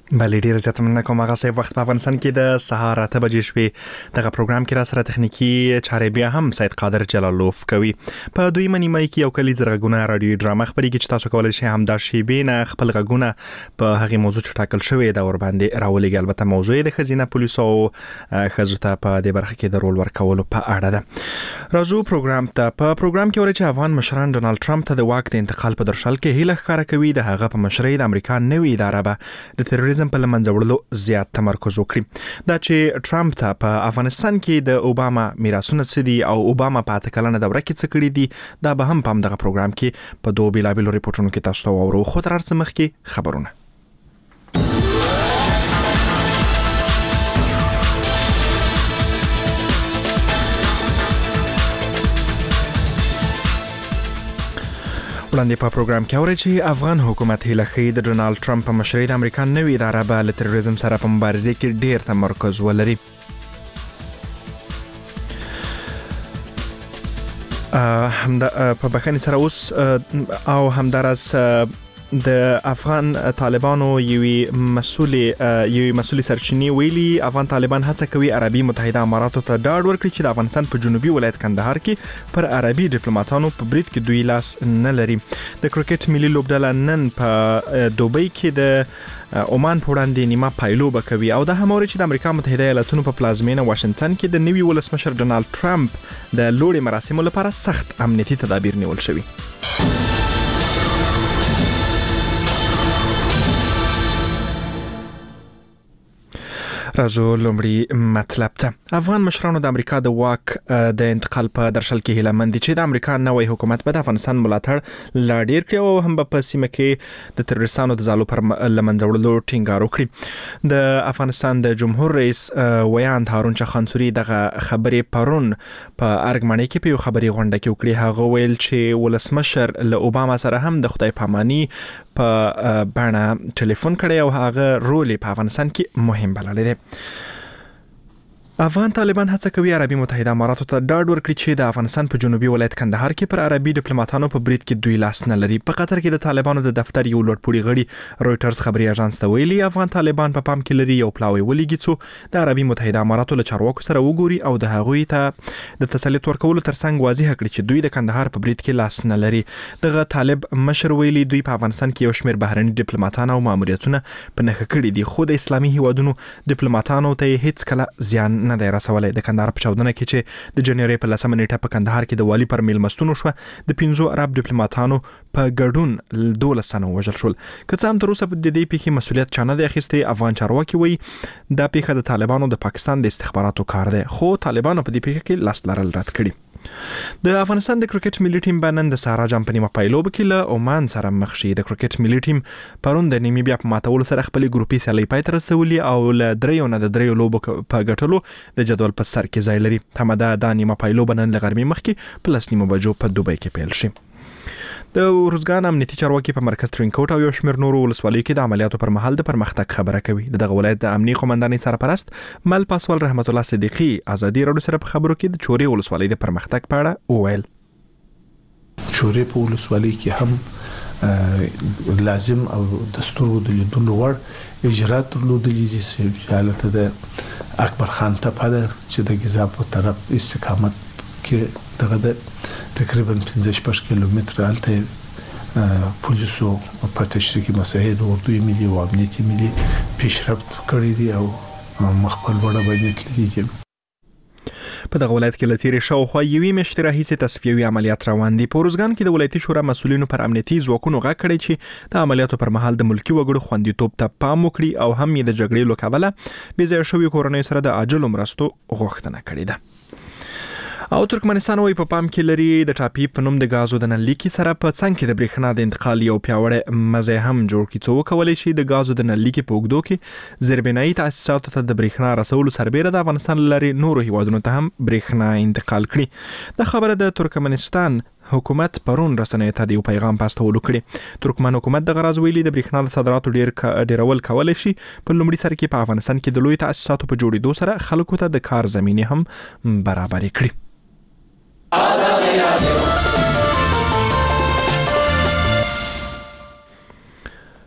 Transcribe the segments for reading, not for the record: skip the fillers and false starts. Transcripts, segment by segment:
بله ډیر زیات مننه کوم. هغه صاحب وخت په افغانستان کې د سهار 8 بجې شپې دغه پروګرام کې را سره تخنیکی چارې بیا هم سید قادر جلالوف کوي. په دوی منیمای کې یو کلی زرغونه رادیو ډرامه خبرېږي چې تاسو کولای شئ هم دا شیبې نه خپل غږونه په هغه موضوع چې ټاکل شوی دا ور باندې راولېږي. البته موضوع د خزینه پولیسو او خزوته په دې برخه کې د رول ورکولو په اړه ده. راځو پروګرام ته. په پروګرام کې ورته چې افغان مشران ډونالد ټرمپ ته د واک د انتقال په درشل کې هیله ښکاره کوي. د هغه په مشرۍ د امریکا نوې اداره به د تروریزم په لمنځه وړلو زیات تمرکز وکړي. دا چې ټرمپ ته په افغانستان کې د اوباما میراثونه څه دي او اوباما په 8 کلنه دوره کې څه کړي دي دا به هم په دغه پروګرام کې په دوه بیلابیلو ریپورتونو کې تاسو ته وورو. خو تر څه مخکې خبرونه. وړاندې په پروګرام کې اورئ چې افغان حکومت هیله ښیي د ډونالد ټرمپ په مشرۍ د امریکا نوې اداره به له تروریزم سره په مبارزې کې ډیر تمرکز ولري. په بخښنې سره اوس او همدارس د افغان طالبانو یوې مسولې سرچینې ویلي افغان طالبان هڅه کوي عربي متحده اماراتو ته ډاډ ورکړي چې د افغانستان په جنوبي ولایت کندهار کې پر عربي ډیپلوماټانو په برید کې دوی لاس نه لري. د کرکټ ملي لوبډله نن په دوبۍ کې د عمان په وړاندې نیمه پایلوبه کوي او دا هم اوري چې د امریکا متحده ایالاتونو په پلازمینه واشنگټن کې د نوي ولسمشر ډونالد ټرمپ د لوړې مراسمو لپاره سخت امنیتي تدابیر نیول شوي. راځو لومړی مطلب ته. افغان مشرانو د امریکا د واک د انتقال په درشل کې هیله مند دي چې د امریکا نوې حکومت به د افغانستان ملاتړ لا ډیر کړي او هم په سیمه کې د تروریستانو د ځالو پر لمنځه وړلو ټینګار وکړي. د افغانستان د جمهور رئیس ویاند هارون چخانسوري دغه خبرې پرون په ارګمنۍ کې په یو خبري غونډه کې وکړي. هغه ویل چې ولسمشر له اوباما سره هم د خدای پاماني په باندې ټلیفون کړی او هغه رول په افغانستان کې مهم بللی دی. افغان طالبان هڅه کوي عربي متحده اماراتو ته ډاډ ورکړي چې د افغانستان په جنوبي ولایت کندهار کې پر عربي ډیپلوماټانو په برید کې دوی لاس نه لري. په قطر کې د طالبانو د دفتر یو لوړپوړي غړي رويټرز خبري اژانس ته ویلي افغان طالبان په پام کې لري یو پلاوی ولېږي چې د عربي متحده اماراتو له چارواکو سره وګوري او د هغوی ته د تسلیت ورکولو ترڅنګ واضح کړي چې دوی د کندهار په برید کې لاس نه لري. دغه طالب مشر ویلي دوی په افغانستان کې یو شمېر بهرني ډیپلوماټان او ماموریتونه په نښه کړي دي خو د اسلامي هیوادونو ډیپلوماټانو ته هیڅ کله زیان نه دی رسولی. د کندهار په چاودنه کې چې د جنوري په 10 نیټه په کندهار کې د والی پر میلمستون شو د 15 عرب ډیپلوماټانو په ګډون 12 تنه وژل شول. که څه هم تر اوسه د دې پیښې مسؤلیت چانه دی اخیستی. افغان چارواکي وایي دا پیښه د طالبانو د پاکستان د استخباراتو کار دی خو طالبانو په دې پیښه کې لاس لرل رد کړي. د افغانستان د کرکټ ملي ټیم باندې د سارا جام په نیمه پایلوب کې له عمان سره مخ شي. د کرکټ ملي ټیم پرون د نیمیبیا په ماتولو سره خپل ګروپي سیالي پای ته رسولي او له دریو لوبو په ګټلو د جدول په سر کې ځای لري. تماده د نیمه پایلوب نن له غرمې مخکې پلس نیمه بجو په دوبۍ کې پیل شي. د روزګان امنیتي چارواکي په مرکز ترینکوټ او یو شمېر نورو ولسوالیو کې د عملیاتو پر مهال د پرمختګ خبره کوي. دغه ولایت د امنیي قومندانۍ سرپرست مل پاسوال رحمت الله صدیقي ازادي راډیو سره په خبرو کې د چورې ولسوالۍ د پرمختګ په اړه وویل. چورې په ولسوالۍ کې هم لازم او دستور د لیدلو وړ اجرات درلودلي چې حالت د اکبر خان ته په چې د غزا په طرف استقامت کې دغه د تقریبا 15 کیلومتر الته پولیسو په تشریکي مساعد اردوی ملي او امنیتي ملي پیشرفت کړی دی او مخبل وړه باندې تللی. په دغه ولایت کې لتیری شاوخوا یوې میاشتې راهیسې تصفیوي عملیات روان دي. په روزګان کې د ولایتي شورا مسؤلینو پر امنیتي ځواکونو غږ کړی چې د عملیاتو پر مهال د ملکی وګړو خوندیتوب ته پام وکړي او هم یې د جګړې له کبله بې ځایه شویو کورنیو سره د عاجلو مرستو غوښتنه کړې ده. او ترکمنستان وایي په پام کې لري د ټاپي په نوم د غازو د نللیکي سره په څنګ کې د برېښنا د انتقال یو پیاوړی مزه هم جوړ کړي څو وکولای شي د غازو د نللیکي په اوږدو کې زیربنایي تاسیساتو ته د برېښنا رسولو سربېره د افغانستان لري نورو هیوادونو ته هم برېښنا انتقال کړي. د خبره د ترکمنستان حکومت پرون رسنیو ته د یو پیغام په استولو کړي. ترکمن حکومت د غراز ویلي د برېښنا د صادراتو ډیرول کولای شي په لومړي سر کې په افغانستان کې د لوی تاسیساتو په جوړېدو سره خلکو ته د کار زمینه هم برابر کړي.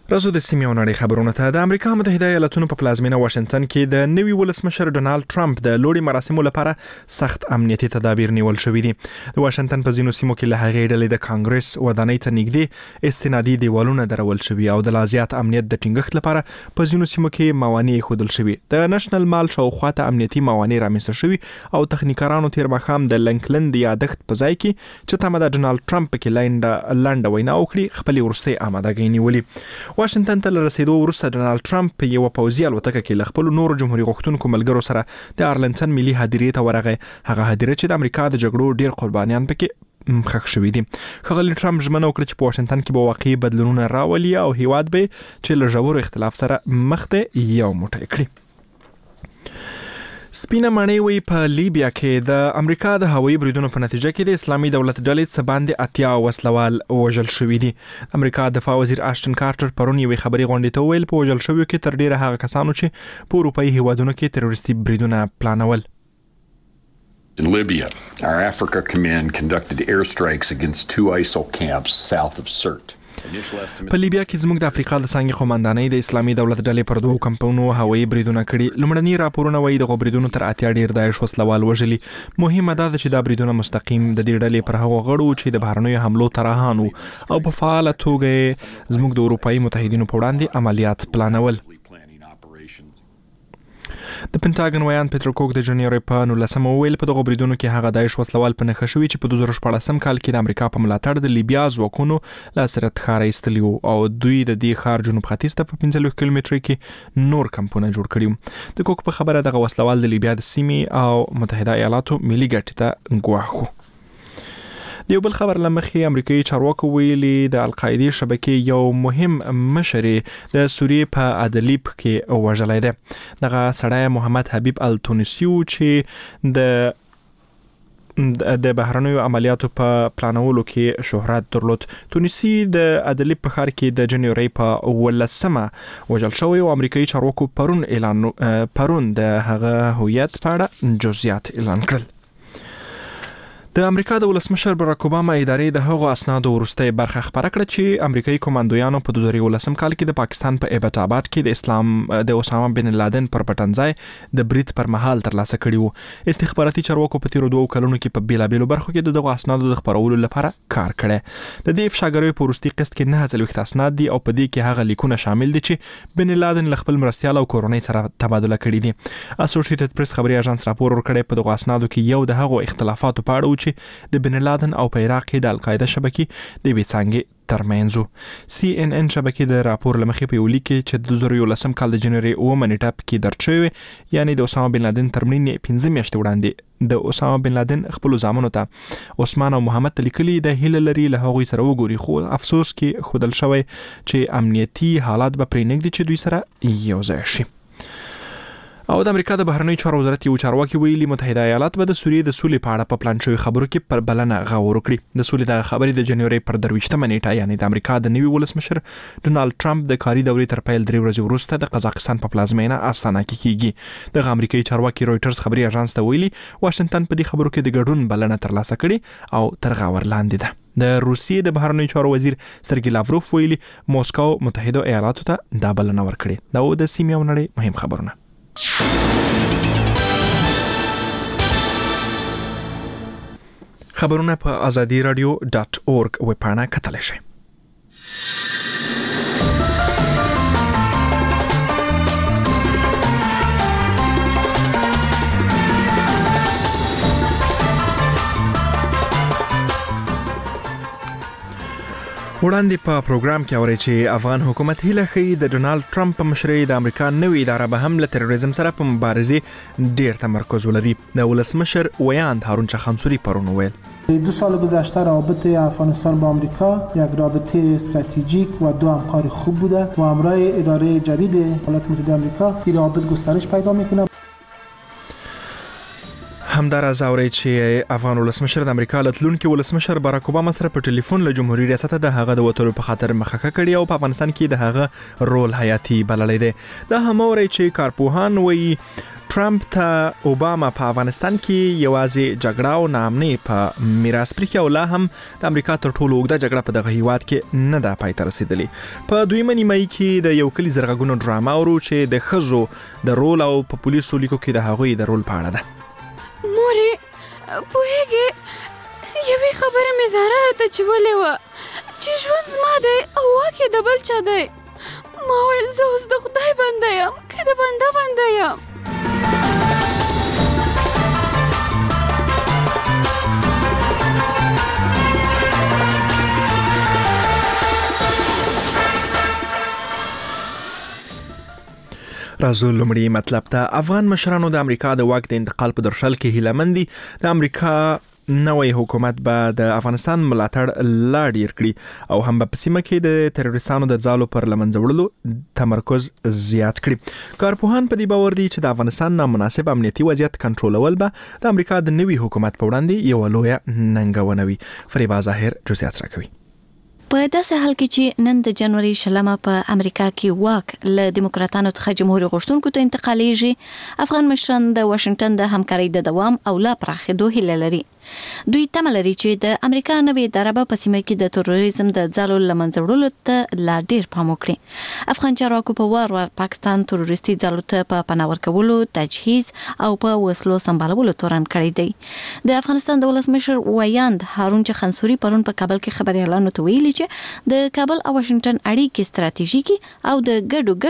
راځو د سیمې او نړۍ خبرونه ته. د امریکا متحده ایالاتونو په پلازمینه واشنگټن کې د نوي ولسمشر ډونالد ټرمپ د لوړي مراسمو لپاره سخت امنیتي تدابیر نیول شوې دي. د واشنگټن په ځینو سیمو کې له هغې ډلې د کانګرس ودانۍ ته نږدې استنادي دیوالونه درول شوي او د لا زیات امنیت د ټینګښت لپاره په ځینو سیمو کې موانع ښودل شوي. د نېشنل مال شاوخوا ته امنیتي موانع رامنځته شوي او تخنیکرانو تیر ماښام د لینکلند یادښت په ځای کې چې تمه د ډونالد ټرمپ کې لنډه وینا وکړي خپل وروستۍ آمادګۍ نیولې. واشنگټن ته رسیدو وروسته ډونالد ټرمپ یو پوځي الوتکه کې له خپل نورو جمهوریت غوښتونکو ملګرو سره د ارلنټن ملي هدیرې ته ورغی. هغه هدیره چې د امریکا د جګړو ډیر قربانیان پکې ښخ شوي دي. ښاغلي ټرمپ ژمنه وکړه چې په واشنگټن کې به واقعي بدلونونه راولي او هیواد به چې له ژورو اختلاف سره مخ ته یو موټی کړي. سپینه ماڼۍ وی په لیبیا کې د امریکا د هوایي بریدونو په نتیجه کې د اسلامي دولت ډلې څخه باندې 80 وسلوال وژل شوي دي. امریکا دفاع وزیر آشټن کارټر پرون یوې خبري غونډې ته ویل په وژل شویو کې تر ډیره هغه کسانو چې په اروپایي هیوادونو کې تروریستي بریدونه پلانول. In Libya, our Africa Command conducted airstrikes against 2 ISIL camps south of Sirte. په لیبیا کې زموږ د افریقا د څنګه قوماندانۍ د اسلامي دولت ډلې پر 2 کمپونو هوایي بریدونه کړي. لومړني راپورونه وایي د بریدونو تر 80 ډیر داعش وسلوال وژلي. مهمه ده چې دا بریدونه مستقیم د دې ډلې پر هغو غړو چې د بهرنیو حملو ترهان او په فعاله توګه زموږ د اروپایي متحدینو په وړاندې عملیات پلانول. د پنټاګن ویان پیټر کوک د جنوري په 19 ویل په دغه بریدونو کې هغه داعش وسلوال په نښه شوي چې په 2014 کال کې د امریکا په ملاتړ د لیبیا ځواکونو له سرت ښار ایستلی او دوی د دې ښار جنوب ختیځ ته په 15 کیلومتر کې نور کمپونه جوړ کړي. د کوک په خبره دغه وسلوال د لیبیا د سیمې او متحده ایالاتو ملي ګټې ته ګواښ وو. د یو بل خبر لمخې امریکایي چارواکو ویلي د القاعده شبکې یو مهم مشر د سوریې په ادلیب کې وژلی دی. دغه سړی محمد حبیب التونسیو چې د بهرنیو عملیاتو په پلانولو کې شهرت درلود. تونسي د ادلیب په ښار کې د جنوري په 18 وژل شوی او امریکایي چارواکو پرون د هغه هویت په اړه جزئیات اعلان کړل. د امریکا د ولسمشر باراک اوباما ادارې د هغو اسنادو وروستۍ برخه خبره کړه چې امریکایي کمانډویانو په 2019 کال کې د پاکستان په ایبټ آباد کې د اسامه بن لادن پر پټنځای د برید پر مهال ترلاسه کړي وو. استخباراتي چارواکو په تیرو 2 کلونو کې په بیلابېلو برخو کې دغه اسنادو د خبرولو لپاره کار کړی. د دې افشاګریو په وروستي قسط کې 9 اسناد دي او په دې کې هغه لیکونه شامل دي چې بن لادن له خپل مرستیال او کورنۍ سره تبادله کړي دي. اسوسییټډ پریس خبري اژانس راپور ورکړی په دغه اسنادو کې یو د هغو اختلافاتو په اړه چې د بن لادن او په عراق کې د القاعده شبکې د بیڅانګې ترمنځ. سی ان ان شبکې د راپور لمخې په یو لیک چې د 2019 کال د جنوري 9 نیټه کې درج شوی یعنی د اسامه بن لادن تر مړینې 15 میاشتې وړاندې د اسامه بن لادن خپل زامنو ته عثمان او محمد لیکلي د هیله لري له هغوی سره وګوري خو افسوس کې خودل شوی چې امنیتي حالات به پرې نږدې چې دوی سره یو ځای شي. او د امریکا د بهرنیو چارو وزارت یو چارواکي ویلي متحده ایالات به د سوریې د سولې په اړه په پلان شوی خبرو کې پر بلنه غور وکړي. د سولې د خبرې د جنوري پر 23 نیټه یعنی د امریکا د نوي ولسمشر ډونالد ټرمپ د کاري دورې تر پیل 3 ورځې وروسته د قزاقستان په پلازمینه استانا کې کیږي. د امریکایي چارواکي رويټرز خبري اژانس ته ویلي واشنگټن په دې خبرو کې د ګډون بلنه ترلاسه کړي او تر غور لاندې ده. د روسیې د بهرنیو چارو وزیر سرګی لاوروف ویلي موسکو متحده ایالاتو ته دا بلنه ورکړي. دا د سیمې او نړۍ مهم خبرونه. خبرونه په azadiradio.org ویبپاڼه کتلی شئ. وړاندې په پروګرام کې اورئ چې افغان حکومت هیله ښیي د ډونالد ټرمپ په مشرۍ د امریکا نوې اداره به هم له تروریزم سره په مبارزې ډیر تمرکز ولري. د ولسمشر ویاند هارون چخانسوری پرون ویل 2 سال گذشته رابطه افغانستان با آمریکا یک رابطه استراتژیک و 2 همکاری خوب بوده و همراه اداره جدید ایالات متحده آمریکا این رابطه گسترش پیدا میکنه. همداراز اورئ چې افغان ولسمشر د امریکا لتلونکي ولسمشر باراک اوباما سره په ټلیفون له جمهوریت ریاست د هغه د وټلو په خاطر مخکې کړي او په افغانستان کې د هغه رول حیاتي بللی دی. دا هم اورئ چې کارپوهان وایي ټرمپ ته اوباما په افغانستان کې یوازې جګړه او ناامنۍ په میراث پرېښي او لا هم د امریکا تر ټولو اوږده جګړه په دغه هیواد کې نه ده پای ته رسېدلې. په دویمه نیمایي کې د یو کلي زرغونو ډراما اورو چې د ښځو د رول او په پولیسو لیکو کې د هغوی د رول په اړه ده. مورې پوهېږې یوې خبرې مې زهرا راته چولې وه چې ژوند زما دی او واک یې د بل چا دی. ما ویل زه اوس د خدای بنده یم که د بنده بنده یم. راځو لومړی مطلب ته. افغان مشرانو د امریکا د واک د انتقال په درشل کې هیله مند دي. د امریکا نوې حکومت به د افغانستان ملاتړ لا ډیر کړي او هم په سیمه کې د تروریستانو د ځالو پر لمنځه وړلو تمرکز زیات کړي. کارپوهان په دې باور دي چې د افغانستان نامناسب امنیتي وضعیت کنټرولول به د امریکا د نوي حکومت په وړاندې یو لویه ننګونه وي. فریبا ظاهر جزئیات راکوي. په داسې حال کې چې نن د جنوري 20 په امریکا کې واک له دیموکراتانو څخه جمهوریت غوښتونکو ته انتقالیږي، افغان مشران د واشنگټن د همکارۍ د دوام او لا پراخېدو هیله لري. دوی تمه لري چې د امریکا نوې اداره په سیمه کې د تروریزم د ځالو لمنځه وړلو ته لا ډیر پام وکړي. افغان چارواکو په وار پاکستان تروریستي ځالو ته په پناه ورکولو، تجهیز او په وسلو سمبالولو تورن کړی دی. د افغانستان د ولسمشر ویاند هارون خنصوري پرون په کابل کې خبريالانو ته ویلي چې د کابل او واشنگټن اړیکې ستراتیژیکي او د ګډو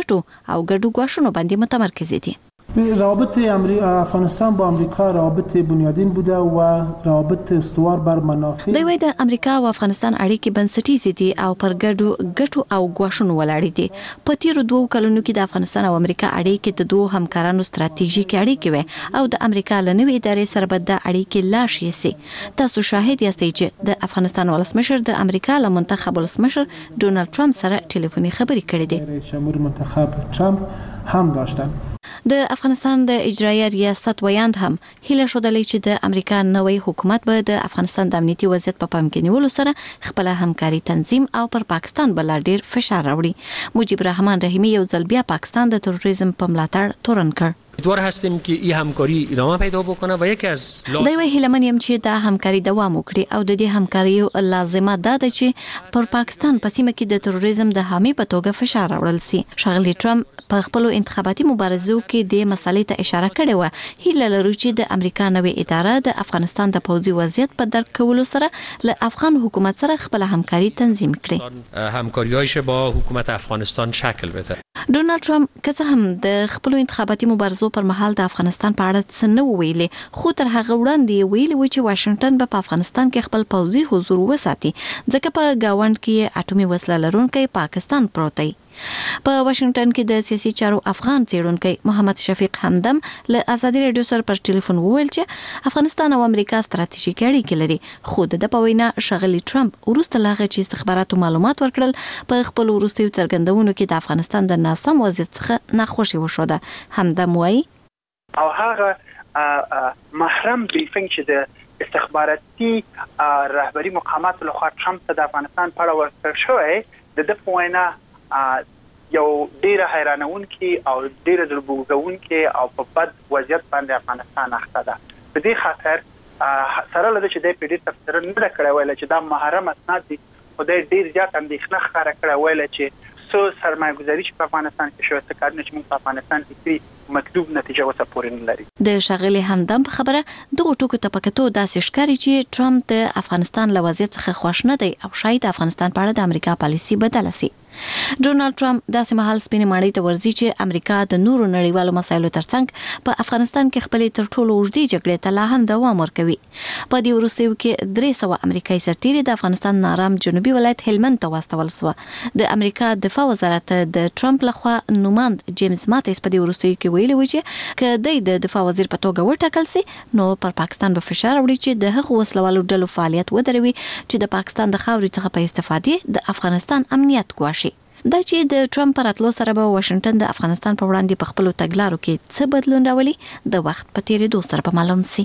ګواښونو باندې متمرکز دي. روابط افغانستان با امریکا روابط بنیادین بوده و روابط استوار بر منافع. دوی د امریکا او افغانستان اړیکې بنسټیزې دي او پر ګټو او ګواښونو ولاړې دي. په تیرو 2 کلونو کې د افغانستان او امریکا اړیکې د دوه همکارانو ستراتیژیکي اړیکې وي او د امریکا له نوې ادارې سره به د اړیکې لا شي سي. تاسو شاهد یاستئ چې د افغانستان ولسمشر د امریکا له منتخب ولسمشر ډونالد ټرمپ سره ټلیفوني خبرې کړې دي. رئیس جمهور منتخب ټرمپ هم داشتن. د افغانستان د اجرایه ریاست ویاند هم هیله شودلې چې د امریکا نوې حکومت به د افغانستان د امنیتي وضعیت په پام کې نیولو سره خپل همکاري تنظیم او پر پاکستان بل ډیر فشار راوړي. مجيب الرحمن رحیمی یو ځل بیا پاکستان د تروریزم په ملاتړ تورن کړ. امیدوار هستیم که این همکاری ادامه پیدا بکنه و یکی از دوی هیله منیم چې دا همکاري دوام وکړي او د دې همکاري لازمه ده چې پر پاکستان په سیمه کې د تروریزم د حامي په توګه فشار راوړل سي. ښاغلي ټرمپ په خپل انتخاباتي مبارزو کې د مسالې ته اشاره کړې و. هیله لرو چې د امریکا نوې اداره د افغانستان د پوځي وضعیت په درک کولو سره له افغان حکومت سره خپل همکاري تنظیم کړي. همکاری‌هایش با حکومت افغانستان شکل بده. ډونالد ټرمپ که څه هم د خپل انتخاباتي مبارزو پر مهال د افغانستان په اړه څه نه ویلي، خو تر هغه وړاندې ویلي و چې واشنگټن به په افغانستان کې خپل پوځي حضور وساتي ځکه په گاوند کې اټومي وسله لرونکی پاکستان پروت دی. په واشنگټن کې د سیاسي چارو افغان څېړونکی محمد شفیق همدم له ازادي رادیو سره پر ټلیفون وویل چې افغانستان او امریکا ستراتیژیکي اړیکې لري، خو د په وینا ښاغلي ټرمپ وروسته لاغه چې استخباراتو معلومات ورکړل په خپل وروستیو څرګندونو کې د افغانستان د ناسم وضعیت څخه ناخوشي وشوده. همدم وایي او هغه محرم بریفینګ چې د استخباراتي رهبری مقامات له خوا ټرمپ ته د افغانستان په اړه ورکړل شوی د وینا یو ډیره حیرانونکي او ډیره دربوږونکي او په بد وضعیت باندې افغانستان اخته ده. په دې خاطر سره لږ چې د پیډي تفسیر نه کړی ویل چې دا محرم اسناد دي، خو د ډیر زیات اندېښنه ښکاره کړی ویل چې څو سرمایه‌ګذاري چې په افغانستان کې شوی څه کارونه چې موږ په افغانستان کې مطلوب نتیجه وسه پورې نه لري. د ښاغلي همدم په خبره دغه ټکو ته پکتو داسې ښکاري چې ټرمپ د افغانستان له وضعیت څخه خوښ نه دی او شاید افغانستان په اړه د امریکا پالیسي بدله شي. ډونالد ټرمپ داسې مهال سپینې ماڼۍ ته ورځي چې امریکا د نورو نړیوالو مسایلو ترڅنګ په افغانستان کې خپلې تر ټولو اوږدې جګړې ته لا هم دوام ورکوي. په دې وروستیو کې 300 امریکایي سرتیري د افغانستان نارام جنوبي ولایت هلمند ته واستول شو. د امریکا دفاع وزارت د ټرمپ لخوا نوماند جیمز ماتیس په دې وروستیو کې ویلي و چې که د دفاع وزیر په توګه وټاکل شي نو پر پاکستان به فشار وړي چې د هغو وسلوالو ډلو فعالیت ودروي چې د پاکستان د خاورې څخه په استفادې د افغانستان امنیت ګواښي. دا چې د ټرمپ پر راتلو سره به واشنگټن د افغانستان په وړاندې په خپلو تګلارو کې څه بدلون راولي د وخت په تیریدو سره به معلوم شي.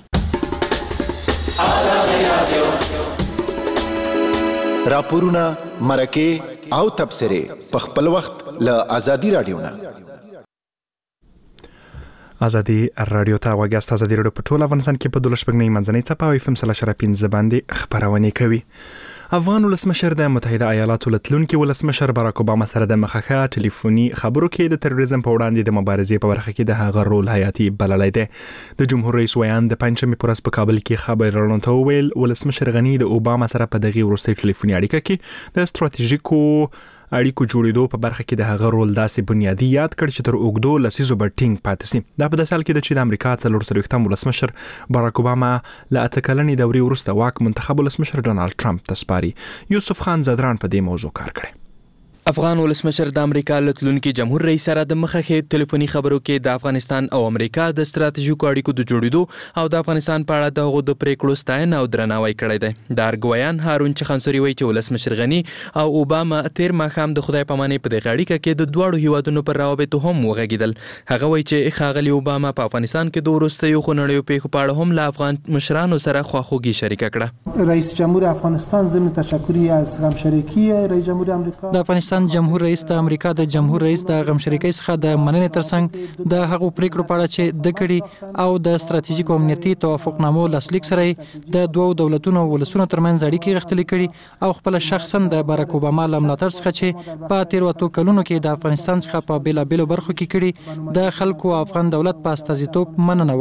راپورونه، مرکې او تبصرې په خپل وخت له ازادي رادیو نه. ازادي رادیو ته واګست ازادي رادیو په ټول افغانستان کې په 12 منځنۍ چپه او FM 15 باندې خبرونه کوي. افغان ولسمشر د متحده ایالاتو لتلونکي ولسمشر باراک اوباما سره د مخه ټلیفوني خبرو کې د تروریزم په وړاندې د مبارزې په برخه کې د هغه رول حیاتي بللی دی. د جمهور رئیس ویان د پنځمې پورس په کابل کې خبرونه ته ویل ولسمشر غنی د اوباما سره په دغه وروستي ټلیفوني اړیکه کې د ستراتیژیکو اړیکو جوړېدو په برخه کې د هغه رول داسې بنیادی یاد کړ چې تر اوګدو لسیزو بټینګ پاتې سي. دا په داسې حال کې د امریکا څلور ولسمشر باراک اوباما له اتکلنې دورې وروسته واک منتخب ولسمشر ډونالد ټرمپ ته سپاري. یوسف خان زدران په دې موضوع کار کړی. افغان ولسمشر د امریکا لتلونکي جمهور رئیس سره د مخه ټلیفوني خبرو کې د افغانستان او امریکا د ستراتیژیکو اړیکو د جوړېدو او د افغانستان په اړه دغه د پریکړو ستاینه او درناوی کړی دی. د ارګویان هارون چخانسوري وایي چې ولسمشر غنی او اوباما تیر ماښام د خدای پامانۍ په دغه اړیکه کې د دوړو هیوادونو پر روابطو هم وغږیدل. هغه وایي چې ښاغلي اوباما په افغانستان کې د وروستیو خونړیو پیښو په اړه هم له افغان مشرانو سره خواخوږي شریکه کړه. رئیس جمهور افغانستان ضمن تشکری از غمشریکی رئیس جمهور امریکا د افغانستان جمهور رئیس د امریکا د جمهور رئیس د غمشریکۍ څخه د مننې ترڅنګ د هغو پریکړو په اړه چې د کړي او د ستراتیژیک او امنیتي توافقنامو لاسلیک سره د دوو دولتونو ولسونو ترمنځ اړیکې غښتلې کړي او خپل شخصا د باراک اوباما له ملاتړ څخه چې په تیر وتو کلونو کې د افغانستان څخه په بیلابیلو برخو کې کړي د خلکو افغان دولت په استازیتوب مننه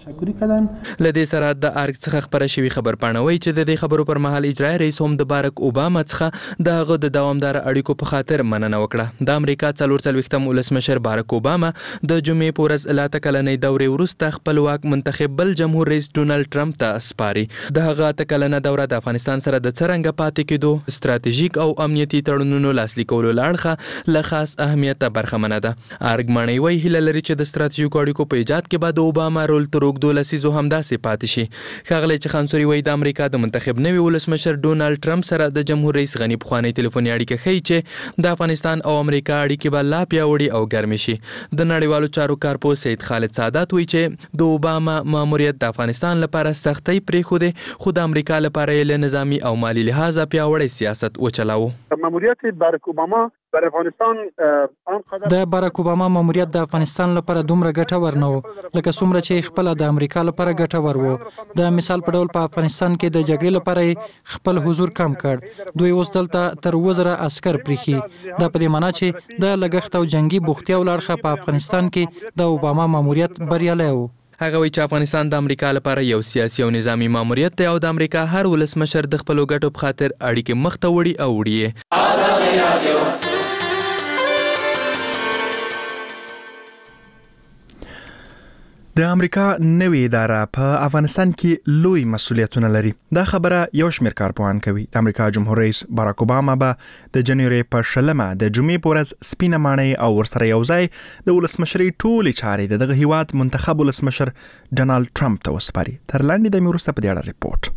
وکړه. لدې سره د ارګ څخه خبره شوی خبر پاڼوي چې د دې خبرو پر مهال اجرایی رئیس هم د باراک اوباما څخه دغه د دوامدار اړیکو په خاطر مننه وکړه. د امریکا 44 ولسمشر باراک اوباما د جمعې په ورځ لاته کلنې دورې وروسته خپل واک منتخب بل جمهور رئیس ډونالد ټرمپ ته سپاري. د هغه تکلنه دوره د افغانستان سره د څرنګه پاتې کېدو ستراتیژیک او امنیتي تړونونو لاسلیکولو لاړخه له خاص اهمیت برخمنه ده. ارګمنۍ وایي هیله لري چې د ستراتیژیکو اړیکو په ایجاد کې به د اوباما رول تر اوږدو لسیزو همداسې پاتې شي. ښاغلی چخانسوري وایي د امریکا د منتخب نوي ولسمشر ډونالد ټرمپ سره د جمهور رئیس غني پخوانی ټلیفوني اړیکه ښیي چې د افغانستان او امریکا اړیکې به لا پیاوړي او ګرمې شي. د نړیوالو چارو کارپوه سید خالد سادات وایي چې د اوباما ماموریت د افغانستان لپاره سختۍ پرېښودې خو د امریکا لپاره یې له نظامي او مالي لحاظه پیاوړی سیاست وچلاوه. ماموریت باراک اوباما در افغانستان د باراک اوباما ماموریت د افغانستان لپاره دومره ګټور نه و لکه څومره چې خپل د امریکا لپاره ګټور و. د مثال په ډول په افغانستان کې د جګړې لپاره خپل حضور کم کړ. دوی اوس دلته تر 2000 عسكر پریخي. دا په دې معنی چې د لګښت او جنگي بوختیا ولړخه په افغانستان کې د اوباما ماموریت بریالی و. هغه وایي چې افغانستان د امریکا لپاره یو سیاسي او نظامی ماموریت دی او د امریکا هر ولسمشر د خپلو ګټو په خاطر اړیکې مخ ته وړي او وړي. د امریکا نوې اداره په افغانستان کې لوی مسؤلیتونه لري. دا خبره یو شمېر کارپوهان کوي. د امریکا جمهور رئیس باراک اوباما به د جنوري په 16 د جمعې په ورځ سپینه ماڼۍ او ورسره یو ځای د ولسمشرۍ ټولې چارې د دغه هیواد منتخب ولسمشر ډونالد ټرمپ ته وسپاري. تر لاندې د وروسته په دې اړه ریپورت.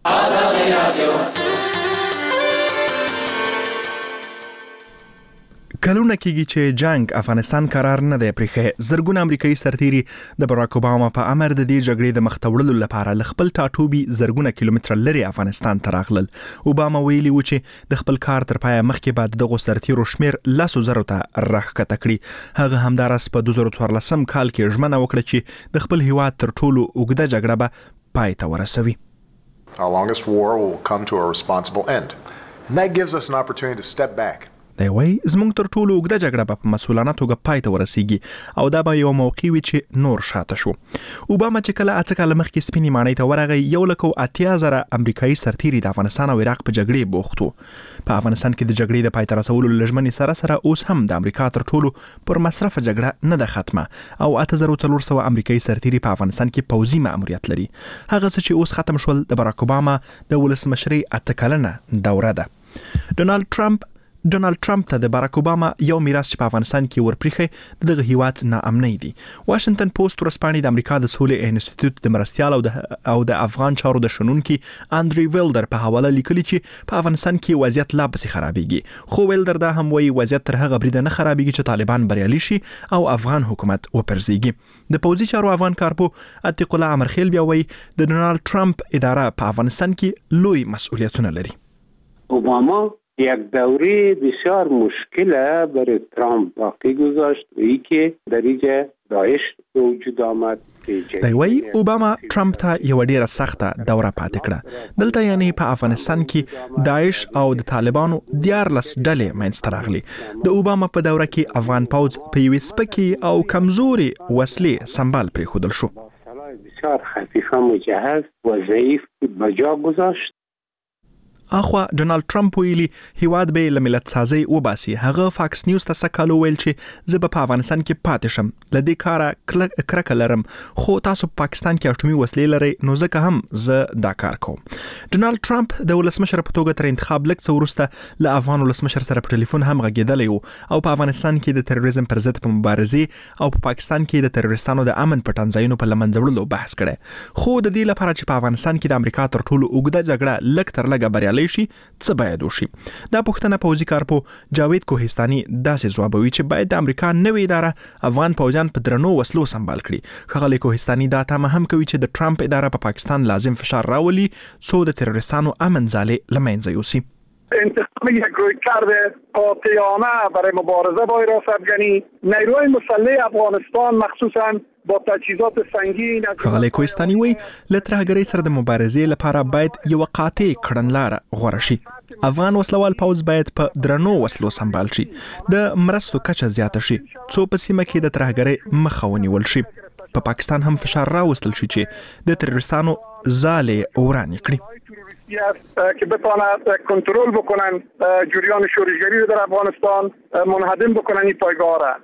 کلونه کېږي چې جنگ افغانستان قرار نه دی پرېښی. زرګونه امریکایي سرتیري د باراک اوباما په امر د دې جګړې د مخ ته وړلو لپاره له خپل ټاټوبي زرګونه کیلومتره لرې افغانستان ته راغلل. اوباما ویلي و چې د خپل کار تر پایه مخکې به دغو سرتیرو شمېر 10,000 ته راښکته کړي. هغه همداراز په 2014 کال کې ژمنه وکړه چې د خپل هیواد تر ټولو اوږده جګړه به پای ته ورسوي. Our longest war will come to a responsible end. And that gives us an opportunity to step back. دی وایي زموږ تر ټولو اوږده جګړه به په مسؤلانه توګه پای ته ورسیږي او دا به یو موقع وي چې نور شاته شو. اوباما چې کله 8 کاله مخکې سپینې ماڼۍ ته ورغی 180,000 امریکایي سرتیري د افغانستان او عراق په جګړې بوخت وو. په افغانستان کې د جګړې د پای ته رسولو له ژمنې سره سره اوس هم د امریکا تر ټولو پر مصرفه جګړه نه ده ختمه او 8400 امریکایي سرتیري په افغانستان کې پوځي ماموریت لري. هغه څه چې اوس ختم شول د باراک اوباما د ولسمشرۍ 8 کلنه دوره ده. ډونالد ټرمپ ته د باراک اوباما یو میراث چې په افغانستان کې ورپریښی دغه هیواد ناامنۍ دي. واشنگټن پوسټ ورځپاڼې د امریکا د سولې انسټیټیوټ د مرستیال او د افغان چارو د شنونکي اندري ویلډر په حواله لیکلي چې په افغانستان کې وضعیت لا پسې خرابېږي. خو ویلډر دا هم وایي وضعیت تر هغه بریده نه خرابېږي چې طالبان بریالي شي او افغان حکومت وپرځېږي. د پوځي چارو افغان کارپوه عتیق الله امرخیل بیا وایي د ډونالد ټرمپ اداره په افغانستان کې لوی مسؤلیتونه لري. اوباما یک دوره بسیار مشکل برای ترامپ باقی گذاشت و ای که در اینجا داعش وجود آمد. دی وی اوباما ترامپ ته یو ډیره سخته دوره پاتې کړه. دلته یعنی په افغانستان کې داعش او د طالبانو 14 ډلې منځته راغلي. د اوباما په دوره کې افغان پوځ په یوې سپکې او کمزوري وسلې سمبال پرېښودل شو. بسیار خفیفه مجهز و ضعیف بجا گذاشت. اخوا ډونالد ټرمپ ویلي هیواد به له ملت سازي وباسي. هغه فاکس نیوز ته سکالو ویل چې زه په افغانستان کې پاتې شم، لدې کاره کرکه لرم، خو تاسو په پاکستان کې اټومي وسلې لرئ، نو ځکه هم زه دا کار کوم. ډونالد ټرمپ د ولسمشر په توګه تر انتخاب لږ څه وروسته له افغان ولسمشر سره په ټلیفون هم غږېدلی و او په افغانستان کې د تروریزم پر ضد په مبارزې او په پاکستان کې د تروریستانو د امن په ټنځایونو په لمنځه وړلو بحث کړی. خو د دې لپاره چې په افغانستان کې د امریکا تر ټولو اوږده جګړه لږ تر لږه بریالۍ شي څه باید وشي. دا پوښتنه پوځي کارپو جاوید کوهستاني داسې ځوابوي چې باید د امریکا نوې اداره افغان پوځیان په درنو وسلو سمبال کړي. ښاغلی کوهستاني دا تمه هم کوي چې د ټرمپ اداره په پاکستان لازم فشار راولي څو د تروریستانو امن ځالې له منځه یوسي. انتخاب یک رویکرد قاطعانه برای مبارزه با حراس افغانی، نیروهای مسلح افغانستان مخصوصاً با تجهیزات سنگین. ښاغلی کوهستاني وایي له ترهګرۍ سره د مبارزې لپاره باید یو قاطع کړنلاره غوره شي. افغان وسلوال پوځ باید په درنو وسلو سمبال شي، د مرستو کچه زیاته شي څو په سیمه کې د ترهګرۍ مخه ونیول شي. په پاکستان هم فشار راوستل شي چې د تروریستانو ځالې ورانې کړي که بتواند کنترل بکنن جریان شورشگری رو در افغانستان، منهدم بکنن این پایگاه را.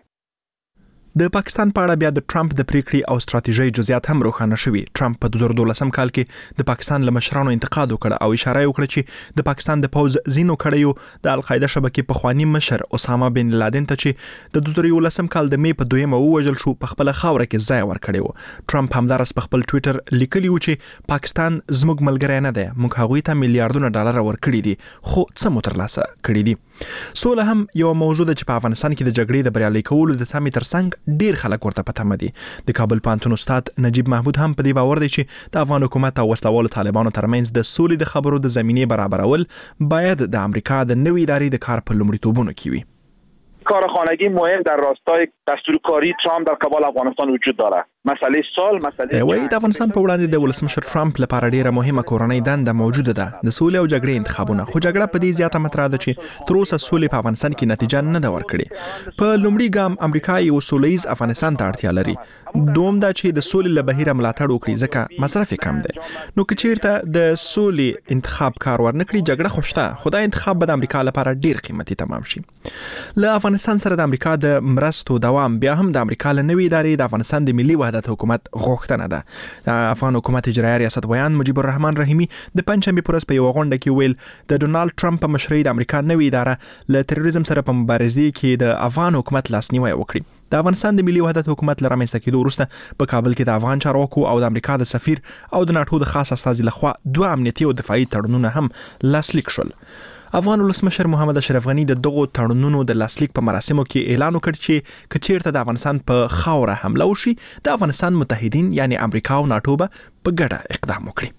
د پاکستان په اړه بیا د ټرمپ د پریکړې او ستراتیژۍ جزئیات هم روښانه شوي. ټرمپ په 2012 کال کې د پاکستان له مشرانو انتقاد وکړ او اشاره وکړه چې د پاکستان د پوځ ځینو کړیو د القاعده شبکې پخوانی مشر اسامه بن لادن ته چې د 2011 کال د می په 2 ووژل شو په خپل خاوره کې ځای ورکړی و. ټرمپ همدارس په خپل ټوئیټر لیکلی و چې پاکستان زموږ ملګری نه دی، موږ هغوی ته میلیارډونه ډالر ورکړي دي، خو څه مو ترلاسه کړي دي. سوله هم یو موضوع ده چې په افغانستان کې د جګړې د بریالۍ کولو د تمې ترڅنګ ډیر خلک ورته په تمه دي. د کابل پوهنتون استاد نجیب محمود هم په دې باور دی چې د افغان حکومت او وسلوالو طالبانو ترمنځ د سولې د خبرو د زمینې برابرول باید د امریکا د نوې ادارې د کار په لومړیتوبونو کې وي. کار خانگی مهم در راستای دستورکاری ترامپ در کابل افغانستان وجود دارد. مسئله سال مسئله وایي د افغانستان په وړاندې د ولسمشر ټرمپ لپاره ډیره مهمه کورنۍ دنده موجوده ده، د سولې او جګړې انتخابونه. خو جګړه په دې زیاته مطرح ده چې تر اوسه سولې په افغانستان کې نتیجه نه ده ورکړې. په لومړي ګام امریکا یو سولهییز افغانستان ته اړتیا لري. دوم دا چې د سولې له بهیره ملاتړ وکړي ځکه مصرف کم دی. نو که چیرته د سولې انتخاب کار ورنکړي جګړه خوشته، خو دا انتخاب به د امریکا لپاره ډیر قیمتي تمام شي. له افغانستان سره د امریکا د مرستو دوام بیا هم د امریکا له نوې ادارې د افغانستان د ملي وحدت حکومت غوښتنه ده. د افغان حکومت اجرایي ریاست ویان مجيب الرحمن رحیمی د پنځشنبه پر ورځ په یو غونډه کې ویل د ډونالد ټرمپ په مشرۍ د امریکا نوې اداره له تروریزم سره په مبارزې کې د افغان حکومت لاسنیوي وکړي. د افغانستان د ملي وحدت حکومت لرمه سکیدو وروسته په کابل کې د افغان چارواکو او د امریکا د سفیر او د ناتو د خاص استازي لخوا دوه امنیتي او دفاعي تړونونه هم لاسلیک شول. افغان ولسمشر محمد اشرف غنی د دغو تړونونو د لاسلیک په مراسمو کې اعلان وکړ چې کچیرته د افغانستان په خاوره حمله وشي د افغانستان متحدین یعنی امریکا او ناتو به په ګډه اقدام وکړي.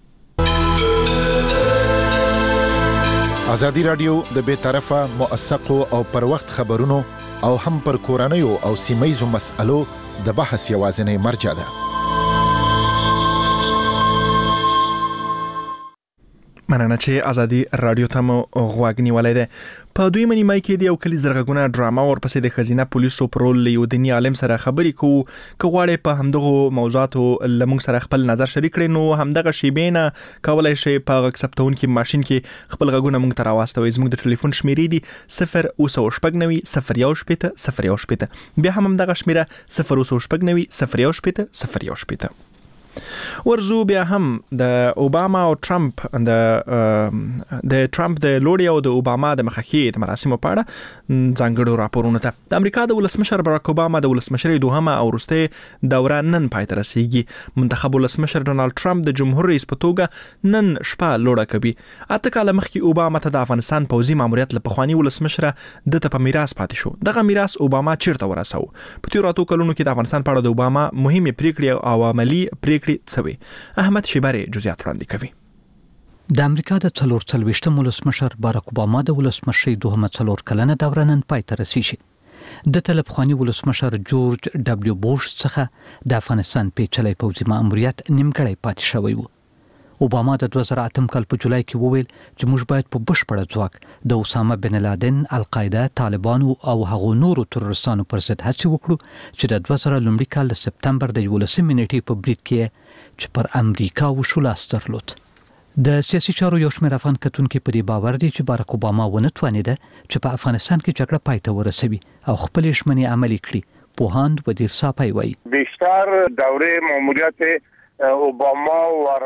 ازادي رادیو د بې طرفه موثقو او پر وخت خبرونو او هم پر کورنیو او سیمایزو مسألو د بحث یوازینی مرجع ده. مننه چې ازادي رادیو ته مو غوږ نیولای دی. په دوی منی مای کې د یو کلی زرغونه ډراما ورپسې د خزینه پولیسو پرول یو دینی عالم سره خبرې کوو. که غواړئ په همدغه موضوعاتو لمونږ سره خپل نظر شریک کړئ نو همدغه شیبینه کولای شئ په غږ ثبتونکي ماشين کې خپل غږونه مونږ ته راواستوئ. زموږ د ټلیفون شمیرې دي 0 بیا هم همدغه شمیره 0 ورزو بیا هم د اوباما او ټرمپ د ټرمپ د لوړی او د اوباما د مخکې د مراسمو په اړه ځانګړو راپورونه ته. د امریکا د ولسمشر باراک اوباما د ولسمشرۍ دوهمه او وروستۍ دوره نن پای ته رسیږي. منتخب ولسمشر ډونالد ټرمپ د جمهور رئیس په توګه نن شپه لوړه کوي. اته کاله مخکې اوباما ته د افغانستان پوځي ماموریت له پخواني ولسمشر د ته په میراث پاتې شو. دغه میراث اوباما چیرته ورساو؟ په تیرو اتو کلونو کې د افغانستان په اړه د اوباما مهمه پریکړې او عملی پریکړې څوي. احمد شیبری جزئیات وړاندې کوي. د امریکا د 44 ولسمشر باراک اوباما د ولسمشۍ 42 کلنه دوره نن پای ته رسیږي. د طلبخوانی ولسمشر جورج دبلیو بوش څخه د افغانستان پیچلي پوځي ماموریت نیمګړی پاتې شوی و. اوباما د 2008 کال په جولای کې وویل چې موږ باید په بشپړ ځواک د اسامه بن لادن، القاعده، طالبانو او هغو نورو تروریستانو پر ضد هڅې وکړو چې د 2000 لومړي کال د سپتمبر د 11 نیټې په برید کې چې پر امریکا وشو لاس درلود. د سیاسي چارو یو شمېر افغان کتونکي په دې باور دي چې باراک اوباما ونه توانیده چې په افغانستان کې جګړه پای ته ورسوي او خپل ژمنې عملي کړي. پوهاند ودیر صافی وایي بیشتر دوره ماموریت اوباما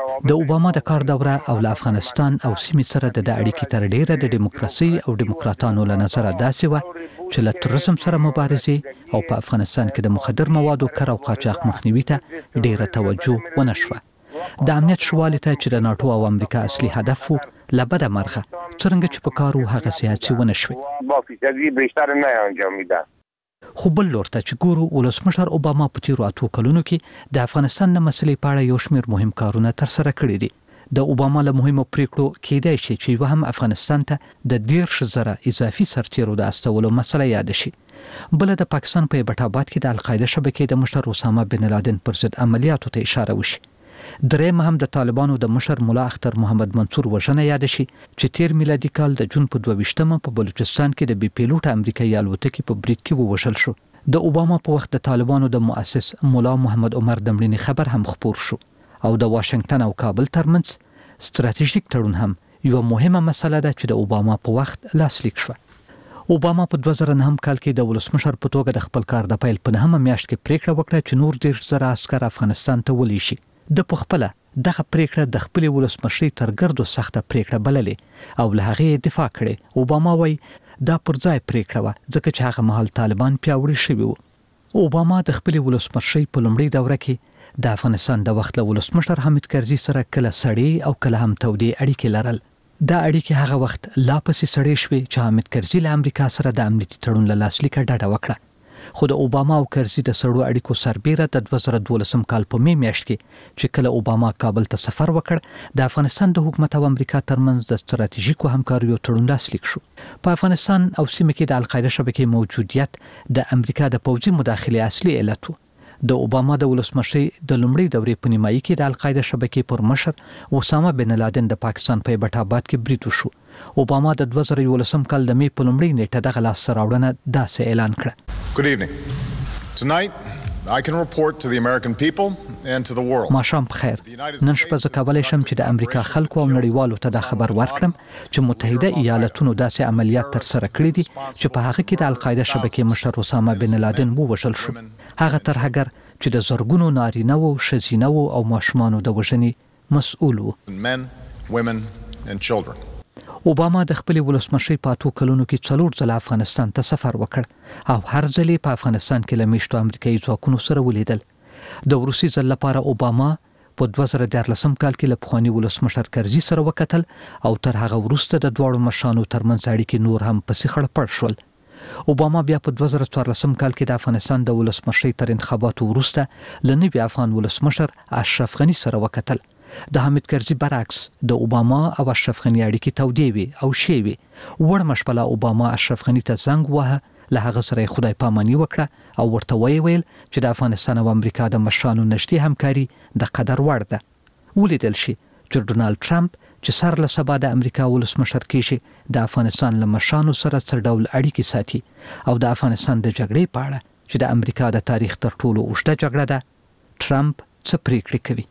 د اوباما د کار دوره او له افغانستان او سیمې سره د اړیکې تر ډیره د دیموکراسي او دیموکراتانو له نظره داسې و چې له تروریزم سره مبارزه او په افغانستان کې د مخدر موادو کار او قاچاق مخنیوي ته ډیره توجه ونه شوه. د امنیت شوالي ته چې د ناتو او امریکا اصلي هدف وو لبده مرغه څنګه چې په کارو هغه سیاسي ونه شوه با فیصدی بیشتر نه انجامیده. خو بل لور ته چې ګورو ولسمشر اوباما په تیرو 8 کلونو کې د افغانستان د مسلې په اړه یو شمېر مهم کارونه تر سره کړي دي. د اوباما له مهمو پریکړو کېدای شي چې یو هم افغانستان ته د 10,000 اضافي سرتیرو د استولو مسله یاد شي. بل د پاکستان په بټاباد کې د القاعده شبکې د مشر اسامه بن لادن پر ضد عملیاتو ته اشاره وشي. درېم هم د طالبانو د مشر مولا اختر محمد منصور وژنه یاد شي چې 13 میلادي کال د جون په 22مه په بلوچستان کې د بي پیلوټ امریکایي الوتکې په برید کې ووژل شو. د اوباما په وخت د طالبانو د مؤسس مولا محمد عمر د مړینې خبر هم خپور شو او د واشنگټن او کابل ترمنځ ستراتیژیک تړون هم یو مهمه مسله ده چې د اوباما په وخت لاسلیک شو. اوباما په 2009 کال کې د ولسمشر په توګه د خپل کار د پیل په 9مه میاشت کې پریکړه وکړه چې نور 10,000 عسكر افغانستان ته ولي شي. د پخپله دغه پریکړه د خپل ولسمشي تر ګردو سخته پریکړه بللې او له هغه دفاع کړي. اوباما وایي دا پر ځای پریکړه و ځکه چې هغه مهال طالبان پیاوړي شوي وو. اوباما د خپل ولسمشي په لومړي دوره کې د افغانستان د وخت له ولسمشر حامد کرزي سره کله سړې او کله هم تودې اړیکې لرل. دا اړیکې هغه وخت لا پسې سړې شوې چې حامد کرزي له امریکا سره د امنیتي تړون له لاسلیک ډډه وکړه. خو د اوباما او کرزي د سړو اړیکو سربېره د 2012 کال په می میاشت کې چې کله اوباما کابل ته سفر وکړ د افغانستان د حکومت او امریکا ترمنځ د ستراتیژیکو همکاریو تړون لاسلیک شو. په افغانستان او سیمه کې د القاعده شبکې موجودیت د امریکا د پوځي مداخله اصلي علت و. د اوباما د ولسمشي د لومړي دورې په نیمایي کې د القاعده شبکې پر مشر اسامه بن لادن د پاکستان په بټاباد کې برید وشو. اوباما د 2011 کال د می په لومړي نیټه دغه لاس راوړنه داسې اعلان کړه. Good evening. Tonight, I can report to the American people and to the world. ماښام بخیر. نن شپه زه کولی شم چې د امریکا خلکو او نړیوالو ته دا خبر ورکړم چې متحده ایالاتونو داسې عملیات تر سره کړي دي چې په هغه کې د القاعده شبکې مشر اسامه بن لادن ووژل شو. هغه ترهګر چې د زرګونو نارینه او ښځینه او ماشومانو د وژنې مسؤل و. Men, women and children. اوباما د خپل ولسمشي په 8 کلونو کې 4 ځله افغانستان ته سفر وکړ او هر ځل په افغانستان کې له میشتو امریکایي ځواکونو سره ولیدل. د وروسي ځل لپاره اوباما په 2013 کال کې له پخواني ولسمشر کرزي سره وکتل او تر هغه وروسته د دواړو مشرانو ترمنځ اړیکې نور هم پسې خړپړ شول. اوباما بیا په 2014 کال کې د افغانستان د ولسمشي تر انتخاباتو وروسته له نوي افغان ولسمشر اشرف غني سره وکتل. د حامد کرزي برعکس د اوباما او اشرف غني اړیکې تودې وي او شی وي. وړ مشپله اوباما اشرف غني ته زنګ وهه، له هغه سره خدای پاماني وکړه او ورته ویل چې د افغانستان او امریکا د مشرانو نږدې همکاري د قدر وړ ده. ولیدل شي چې ډونالد ټرمپ چې سر له سبا د امریکا ولسمشر کېږي د افغانستان له مشرانو سره څه ډول اړیکې ساتي او د افغانستان د جګړې په اړه چې د امریکا د تاریخ تر ټولو اوږده جګړه ده ټرمپ څه پریکړې کوي.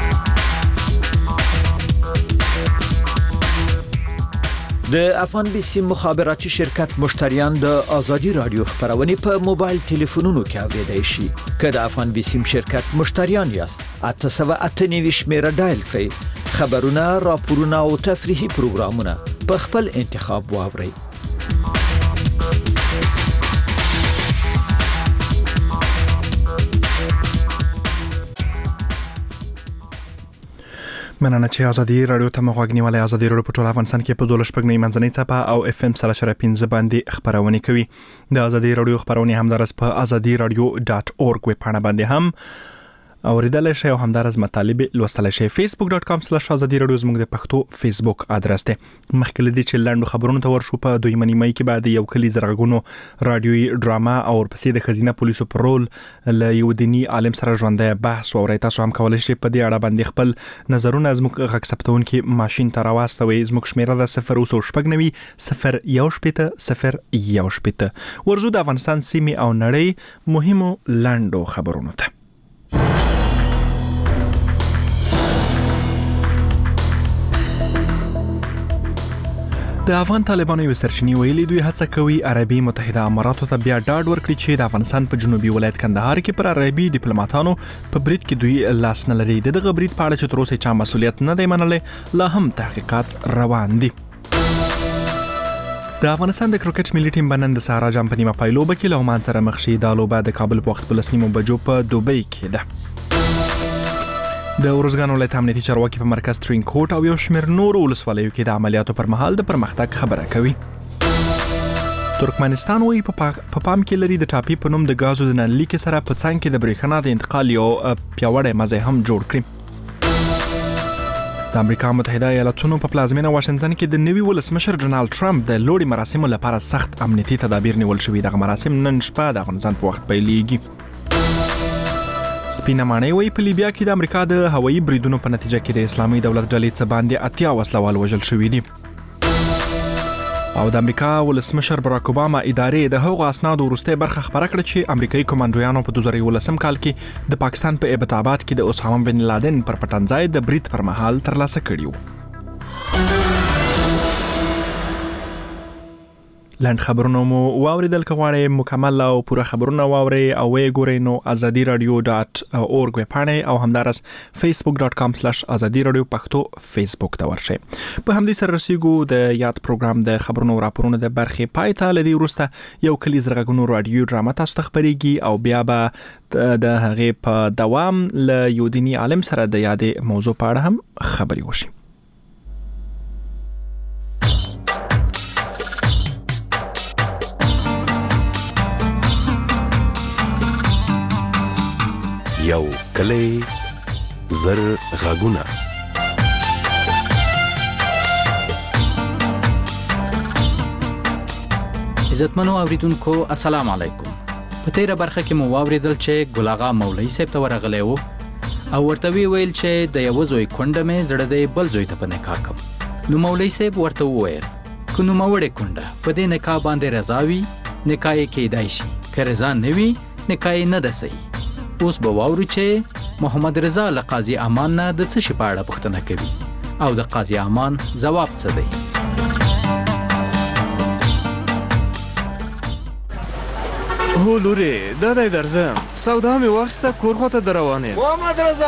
د افغان بیسي مخابراتي شرکت مشتریان د ازادي رادیو خبرونه په موبایل ټلیفونونو کې اوریدای شي. که د افغان بیسي شرکت مشتریان یاست 898 شمیره ډایل کړئ. خبرونه، راپورونه او تفریحي پروګرامونه په خپل انتخاب واورئ. مننه چې ازادي رادیو ته مغوږ نیولای. ازادي رادیو په ټول افغانستان کې په 12 منځنۍ څپه او اف ام 3.15 باندې خبرونه کوي. د ازادي رادیو خبرونه هم درس په azadi radio.org ویب پاڼه باندې هم اوریدل شئ او همدارز مطالب لوستل شئ. facebook.com/azadi radio زموږ د پښتو فیسبوک ادرس دی. مخکې لدی چې لاندو خبرونو ته ورشو په 2 مې کې بعد یو کلی زرغونو رادیوي ډراما او ورپسې د خزینه پولیسو پرول ل یو دینی عالم سره ژوندۍ بحث او تاسو هم کولای شئ په دې اړه باندې خپل نظرونه زموږ غږ ثبتونکي ماشين ته راوستوي. زموږ شمیره ده 0 ورزو د افغانستان سیمې او نړۍ مهمو لاندو خبرونو ته. د افغان طالبانو یو سرچینی ویلي دوی هڅه کوي عربي متحده اماراتو ته بیا ډاډ ورکړي چې د افغانستان په جنوبي ولایت کندهار کې پر عربي ډیپلوماټانو په برید کې دوی لاس نه لري. دغه برید په اړه چې تر اوسه چا مسؤلیت نه دی منلی لا هم تحقیقات روان دي. د افغانستان د کرکټ ملي ټیم بنن د سهارا جام په نیمه پایلوبه کې له عمان سره مخ شي. د لوبه د کابل په وخت په 9 بجو په دوبۍ کې ده. د ورزګان ولایت امنیتي چارواکي په مرکز ترینکوټ او یو شمېر نور ولسوالیو کې د عملیاتو پر مهال د پرمختګ خبره کوي. ترکمنستان وایي په پام کې لري د ټاپي په نوم د غازو د نل لیک سره په څنګ کې د برېښنا د انتقال یو پیاوړی مزه هم جوړ کړي. د امریکا متحده ایالاتونو په پلازمینه واشنگټن کې د نوي ولسمشر ډونالد ټرمپ د لوړي مراسمو لپاره سخت امنیتي تدابیر نیول شوي. دغه مراسم نن شپه د افغانستان په وخت پیلېږي. سپینه ماڼۍ وایي په لیبیا کې د امریکا د هوایي بریدونو په نتیجه کې د اسلامي دولت ډلې څخه باندې 80 وسلوال وژل شوي دي. او د امریکا ولسمشر براک اوباما ادارې د هغو اسنادو وروستۍ برخه خبره کړه چې امریکایي کمانډویانو په 2011 کال کې د پاکستان په ابتابات کې د اسامه بن لادن پر پټنځای د برید پر مهال ترلاسه کړي وو. لاند خبرونه مو واوریدل. کغواړئ مکمل او پوره خبرونه واورئ او وې ګورئ نو azadiradio.org وبپاڼه او همدارس facebook.com/azadi radio پښتو فیسبوک ته ورشئ. په همدې سره رسیدو د یاد پروګرام د خبرونو راپورونو د برخې پای ته. لدی وروسته یو کلی زرغونو رادیو ډراما تاسو ته خبرېږي او بیا به د هغې په دوام له یو دینی عالم سره د یادې موضوع په اړه هم خبرې وشي. یو کلی زر غاګونه. عزتمنو اوریدونکو السلام علیکم. په تیره برخه کې مو واوریدل چې ګل آغا مولوي صاحب ته ورغلی و او ورته ویل چې د یو زوی کونډه مې زړه دی بل زوی ته په نکاح کوم. نو مولوي صاحب ورته وویل که نوموړې کونډه په دې نکاح باندې رضا وي نکاح یې کیدای شي، که رضا نه وي نکاح یې نه ده صحیح. اوس به واورو چې محمد رضا له قاضي امان نه د څه شي په اړه پوښتنه کوي او د قاضي امان ځواب څه دی. هو لورې دا دی درځم، سودا مې واخیسته کور خواته در روان یم. محمد رضا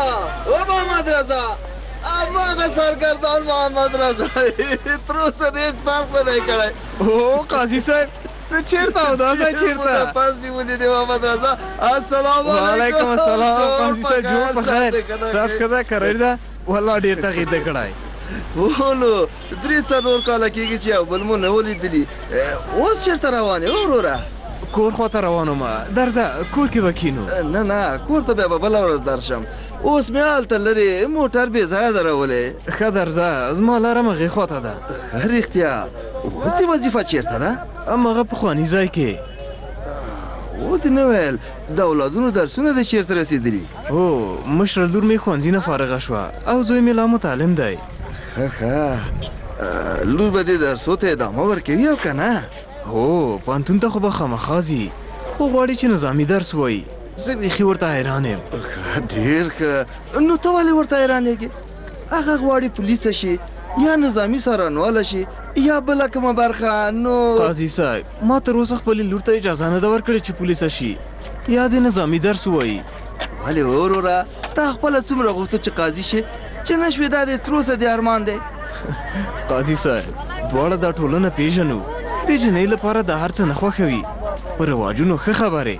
هماغه سرګردان محمد رضا تر اوسه دې هېڅ فرق نه دی کړی. او قاضي صاحب ته چیرته او دا ځای چیرته؟ پس مې ولیدې محمد رضا. السلام علیکم. وعلیکم السلام. قاضي صاحب جوړ په خیر؟ صاف کده کریر ده؟ والله ډېر تغیر دی کړی. نو 3-4 کاله کېږي چې یو بل مو نه ولیدلي. اوس چېرته روان یې وروره؟ کور خواته روانم. درځه کور کې به کینو. نه کور ته بیا به بله ورځ درشم. اوس مې هلته لرې موټر بې ځایه درولی. ښه درځه زما لاره مغې خواته ده. رښتیا اوس دې وظیفه چېرته ده؟ هماغه پخواني ځای کې. و دې نه ویل د اولادونو درسونه دې چېرته رسېدلي؟ هو مشره لور مې ښوونځي نه فارغه شوه او زوی مې لا متعلم دی. ښه لور به دې درسو ته ادامه ورکوي او که نه؟ هو پوهنتون ته خو به خامخا ځي خو غواړي چې نظامي درس وایي. زه بیخي ورته حیران یم. ډېر ښه. نو ته ولې ورته حیرانېږې؟ هغه غواړي پولیسه شي یا نظامي څارنواله شي یا بله کومه برخه. نو قاضي صاحب ما تر اوسه خپلې لور ته اجازه نه ده ورکړې چې پولیسه شي یا د نظامي درس ووایي. ولې وروره تا خپله څومره غوښته چې قاضي شي چې نه شوې دا دې تر اوسه دې ارمان دی؟ قاضي صاحب دواړه دا ټولنه پیژنو. د جنۍ لپاره د هر څه نه خوښوي په رواجونو ښه خبرې.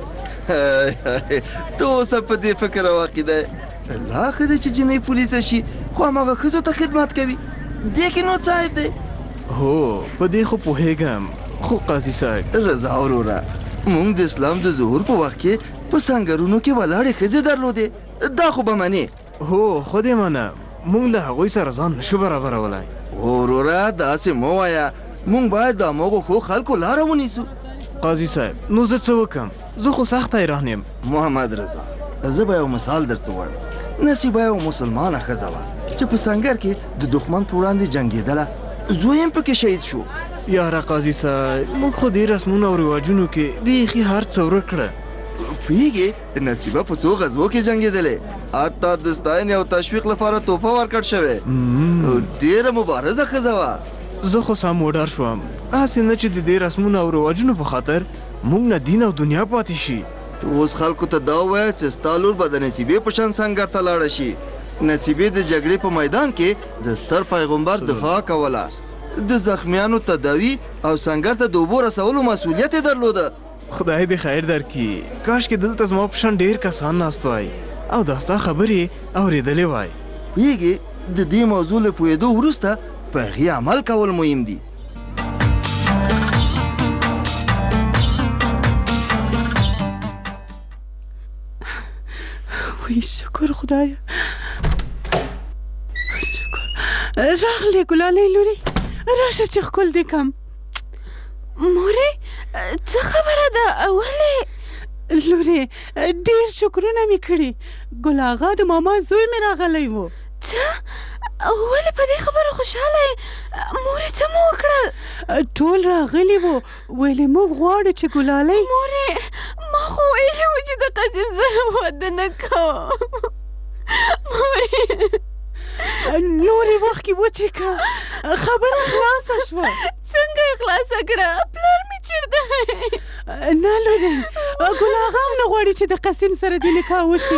ته اوسه په دې فکر او عقیده لا ښه دی چې جنۍ پولیسه شي خو هماغه ښځو ته خدمت کوي. دې کې نو څه عیب دی؟ هو په دې خو پوهېږم خو قاضي صاحب. رضا وروره موږ د اسلام د ظهور په وخت کې په په سنگرونو کې ولاړې ښځې درلودې، دا خو به منې؟ هو خو دې منه، موږ له هغوی سره ځان نشو برابرولای. وروره داسې مه وایه، موږ باید د هماغو ښو خلکو لاره ونیسو. قاضي صاحب نو زه څه وکم؟ زه خو سخت حیران یم. محمد رضا، زه به یو مثال درته وایم. نصیبه یو مسلمانه ښځه وه چې په سنګر کې د دښمن په وړاندې جنګېدله، زوی هم پکې شهید شو. یاره قاضي صاحب، موږ خو دې رسمونو او رواجونو کې بیخي هر څه ورک کړه. پوهېږې نصیبه په څو غزوو کې جنګېدلې، حتی د ستاینې او تشویق لپاره توفه ورکړ شوې. ډېره مبارزه ښځه وه. زه خو سم وډار شوم، هسې نه چې د دې رسمونو او رواجونو په خاطر موږ نه دین او دنیا پاتې شي. ته اوس خلکو ته دا ووایه چې ستا لور به د نصیبې په شان سنګر ته لاړه شي. نصیبې د جګړې په میدان کې د ستر پیغمبر دفاع کوله، د زخمیانو تداوي او سنګر ته د اوبو رسولو مسؤلیت یې درلوده. خدای دې خیر درکړي، کاش کې دلته زما په شان ډېر کسان ناست وای او دا ستا خبرې اورېدلې وای. پوهېږې د دې موضوع له پوهېدو وروسته په هغې عمل کول مهم دي. وای شکر خدایا، شکر. راغلې ګلالۍ لورې، راشه چې ښکل دې کم. مورې څه خبره ده؟ ولې لورې ډېر شکرونه مې کړي، ګل اغا د ماما زوی مې راغلی و. څه؟ ولې په دې خبره خوشحاله یې؟ مورې څه مو وکړل؟ ټول راغلي وو، ویلې موږ غواړو چې ګلالۍ. مورې ما خو ویلي وو چې د قاسم سره واده نه کوم. مورې نورې وخت کې وچېکه، خبره خلاصه شوه. څنګه یې خلاصه کړه؟ پلار مې چېرته دی؟ نه لورې، ګل اغا هم نه غواړي چې د قاسم سره دې نکاح وشي.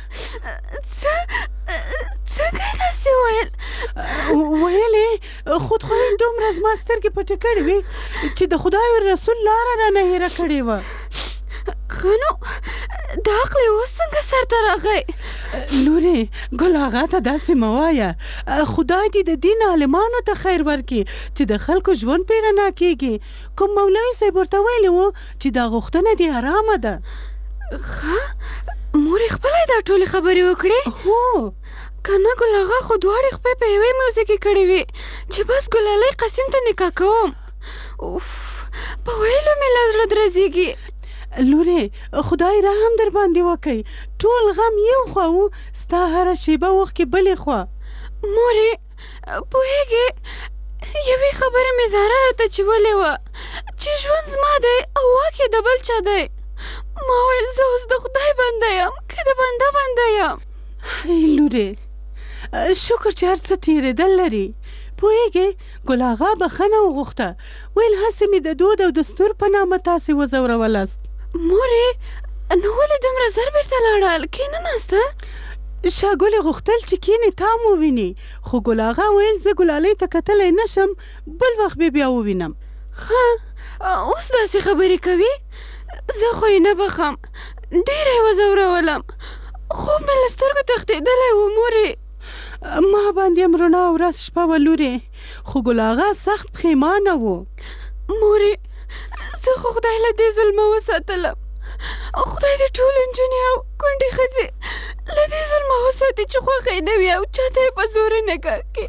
څنګه یې داسې وویل؟ ویلې خودخواهي دومره زما سترګې پټې کړې وې چې د خدای او رسول لاره رانه هېره کړې وه. ښه نو دا عقل یې اوس څنګه سر ته راغی؟ لورې ګل اغا ته داسې مه وایه، خدای دې د دین عالمانو ته خیر ورکړي چې د خلکو ژوند پرې رڼا کېږي. کوم مولوي صاحب ورته ویلي و چې دا غوښتنه دې ارامه ده. ښه مورې خپله دا ټولې خبرې وکړې؟ هو که نه ګل اغا خو دواړې خپې په یوې موضوع کې کړې وې چې بس ګلالۍ قاسم ته نکاح کوم. اوف په ویلو مې له زړه درزېږي. لورې خدای رحم در باندې وکړي، ټول غم یو خوا و، ستا هره شیبه وخت کې بلې خوا. مورې پوهېږې یوې خبرې مې زهره راته چولې وه چې ژوند زما دی او واک یې د بل چا دی. ما ویل زه اوس د خدای بنده یم که د بنده بنده یم. لورې شکر چې هر څه تېرېدل لري. پوهېږې ګل اغا بښنه وغوښته، ویل هسې مې د دود او دستور په نامه تاسې وځورولاست. مورې نو ولې دومره زر بېرته لاړل؟ کېنناستل؟ شاګلې غوښتل چې کینې تام وویني، خو ګل اغا ویل زه ګلالۍ ته کتلی نه شم، بل وخت به بیا ووینم. ښه اوس داسې خبرې کوي؟ زه خو یې نه بخم، ډېره یې وځورولم، خوب مې له سترګو تښتېدلی و. مورې ما باندې هم رڼا ورځ شپه وه لورې، خو ګل اغا سخت پښیمانه و. مورې زه خو خدای له دې ظلمه وساتلم، خدای دې ټولې نجونې او کونډې ښځې له دې ظلمه وساتي چې خوښه یې نه وي او چاته یې په زور نکاح کړي.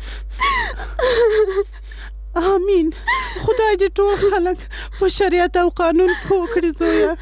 آمین. خدای دې ټول خلک په شریعت او قانون پوه کړي زویه.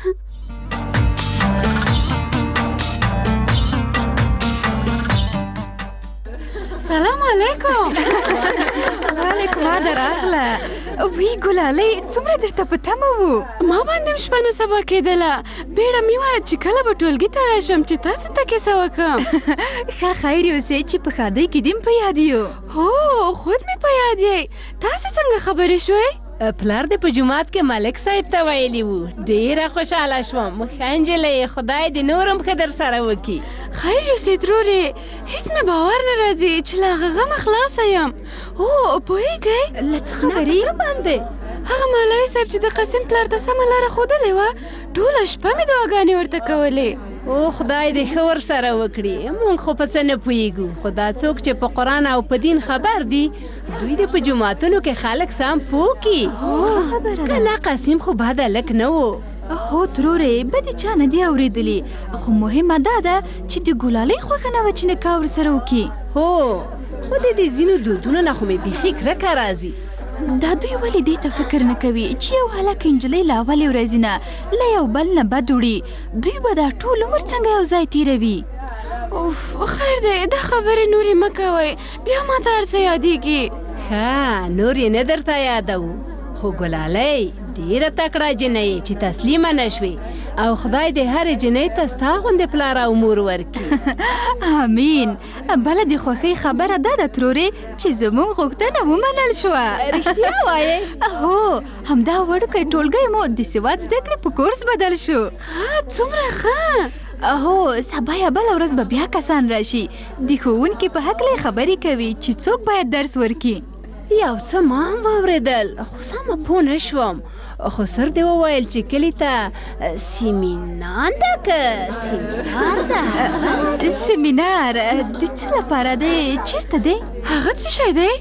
سلام علیکم. وعلیکم راغله. وی ګلالۍ څومره درته په تمه وو؟ ما باندې هم شپه نه سبا کېدله، بیړه مې وه چې کله به ټولګي ته راشم چې تاسو ته کیسه وکړم. ښه خیر یوسې چې په ښادۍ کې دې په یاد یو. هو خود مې په یاد یې. تاسې څنګه خبرې شوئ؟ پلار دې په جومات کې ملک صاحب ته ویلي وو. ډېره خوشحاله شوم. ښه نجلۍ، خدای دې نور هم ښه در سره وکړي. خیر یوسې ترورې، هېڅ مې باور نه راځي چې له هغه غمه خلاصه یم. هو پوهېږئ له څه خبرې باندې؟ هغه مولوي صاحب چې د قاسم پلار ته سمه لاره ښودلې وه، ټوله شپه مې دعاګانې ورته کولې. او خدای دې ښه ورسره وکړي. موږ خو په څه نه پوهېږو، خو دا څوک چې په قرآن او په دین خبر دي دوی دې په جوماتونو کې خلک سم پوه کړي. که نه قاسم خو بد هلک نه و، هو ترورې بدې چا نه دي اورېدلې خو مهمه دا ده چې د ګلالۍ خوښه نه وه چې نکاح ورسره وکړي. هو خو د دې ځینو دودونو نه خو مې بیخي کرکه راځي. دا دوی ولې دې ته فکر نه کوي چې یو هلک نجلۍ له اولې ورځې نه له یو بل نه بد وړي دوی به دا ټول عمر څنګه یو ځای تېروي؟ اوف خیر دی دا خبرې نورې مه کوئ بیا ماته هر څه یادېږي. ښه نور یې نه درته یادوو خو ګلالۍ ډېره تکړه جنۍ چې تسلیمه نه شوې او خدای دې هرې جنۍ ته ستا غوندې پلار او مور ورکړي. امین. بله د خوښۍ خبره دا ده ترورې چې زموږ غوښتنه ومنل شوه. رښتیا وایې؟ هو همدا وړوکی ټولګی مو د سواد زده کړې په کورس بدل شو. څومره ښه. هو سبا یا بله ورځ به بیا کسان راشي د ښوونکي په هکله خبرې کوي چې څوک باید درس ورکړي. یو څه ما هم واورېدل خو سمه پوه نه شوم خو سر دې وویل چې کلي ته سیمینار ده که سیمینار ده؟ سیمینار د څه لپاره دی؟ چیرته دی؟ هغه څه شی دی؟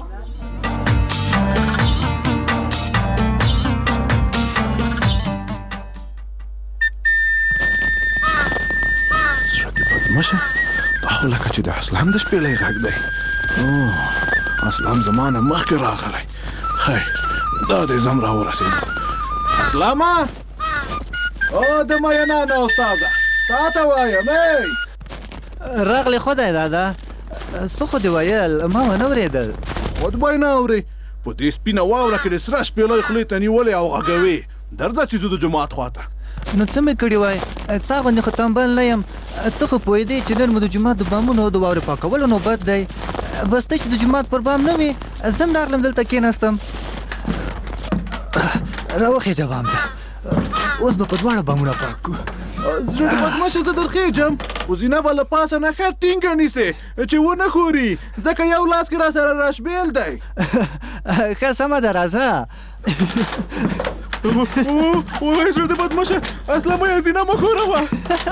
زړه دې بدمشه دا خو لکه چې د اسلام د شپېلۍ غږ دی. اسلام زمانه مخکې راغلی. خیر دا دې زم راورسېدم. اسلامه او د مینانه استاده تا ته وایم راغلی خدای دادا څه خو دې ویل ما ونه اورېدل. خود به یې نه اورې په دې سپینه واوره کې د سره شپېلۍ خولې ته نیولې او غږوې درځه چې زه د جومات خواته. نو څه مې کړي وای تا غوندې خو تنبل نه یم ته خو پوهېدې چې نن مو د جومات د بامونو او د واورې پاکولو نوبت دی بس ته چې د جومات پر بام نه وي زه هم راغلم دلته کېناستم. راوخېږه بام ته اوس به په دواړه بامونه پاک کړو. زړه دې بدمشه زه درخېږم خو زینه به له پاسه نه ښه ټینګه نیسې چې ونه ښوري ځکه یو لاس کې را سره راشبېل دی. ښه سمه ده راځه. وای زړه دې بدمشه اسلامه یې زینه مه ښوروه.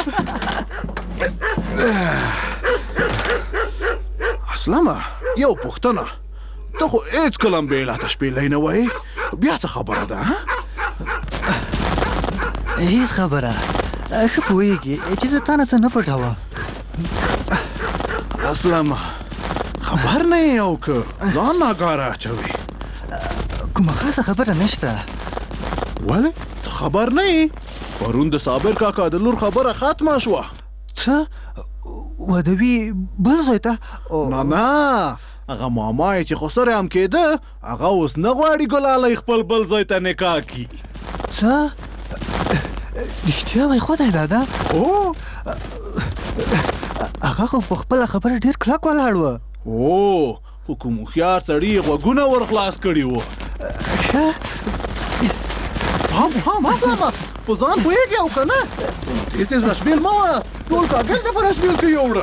اسلامه یو پوښتنه ته خو هېڅکله هم بې علته شپېلۍ نه وایې بیا څه خبره ده؟ هېڅ خبره ښه پوهېږي چې زه تا نه څه نه پټوم. اسلامه خبر نه یې او که ځان ناګاره اچوي؟ کومه خاصه خبره نشته. ولې ته خبر نه یې؟ پرون د صابر کاکا د لور خبره ختمه شوه. څه ودوي بل ځای ته؟ نه نه هغه ماما یې چې خو سره هم کېده هغه اوس نه غواړي ګلالۍ خپل بل ځای ته نکاح کړي. څه رښتیا وایي خدای دادا؟ هو هغه خو په خپله خبره ډېر کلک ولاړ وه. هو خو کوم هوښیار سړي یې غوږونه ور خلاص کړي وو. هم اسلامه په ځان پوهېږې او که نه هېڅ یې راشبېل مه وایه ټول کاږل ته په راشبېل کې یوړه.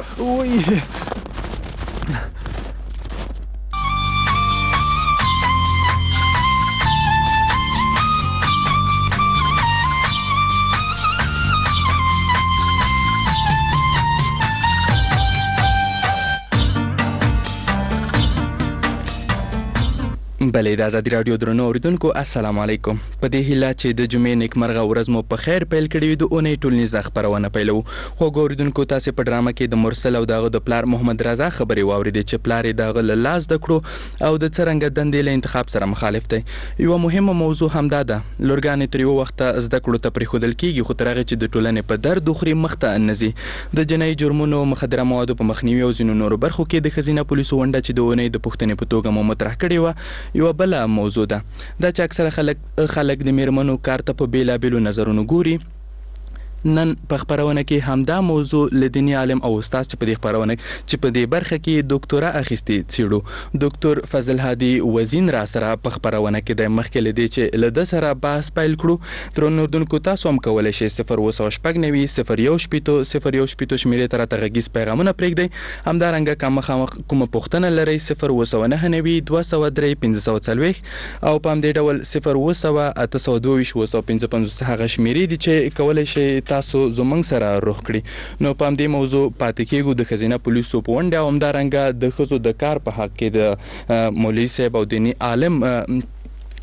بلې د ازادي راډیو درنو اوریدونکو السلام علیکم. په دې هیله چې د جمعې نیکمرغه ورځ مو په خیر پیل کړې وي د اونۍ ټولنیزه خپرونه پیلو. خو اوریدونکو تاسو په ډرامه کې د مرسل او دغه د پلار محمد رضا خبرې واورېدې چې پلار یې دغه له لاس د کړو او د څرنګه دندې له انتخاب سره مخالف دی. یو مهمه موضوع همدا ده لورګانې تر یو وخته زده کړو ته پرېښودل کېږي خو تر هغې چې د ټولنې په درد وخوري مخته نه ځي. د جنایي جرمونو مخدره موادو په مخنیوي او ځینو نورو برخو کې د ښځینه پولیسو ونډه چې د اونۍ د پوښتنې په توګه مو مطرح کړې وه یوه بله موضوع ده دا چې اکثره خلک د میرمنو کار ته په بیلابیلو نظرونو ګوري. نن په خبرونه کې همدا موضوع لدینی عالم او استاد چې په دې خبرونه چې په دې برخه کې ډاکټورا اخیستي څیړو ډاکټر فضل هادي وزین را سره په خبرونه کې د مخکې لدی چې لده سره بحث پیل کړو. ترونودونکو تاسو هم کولای شئ 0 وسوشپګنوي 0 شپیتو 0 شپیتو شمیرې تر تغږیز پیغامونه پرېږدئ. همدارنګه کومه پوښتنه لرئ 0 وسونهنوي 203 540 او په همدې ډول 0 وسوه 822 255 هغه شمیرې دي چې کولای شئ تاسو زمونږ سره روغ کړي. نو په همدې موضوع پاتې کېږو د ښځینه پولیسو په ونډه او همدارنګه د ښځو د کار په حق کې د مولوي صاحب او دیني عالم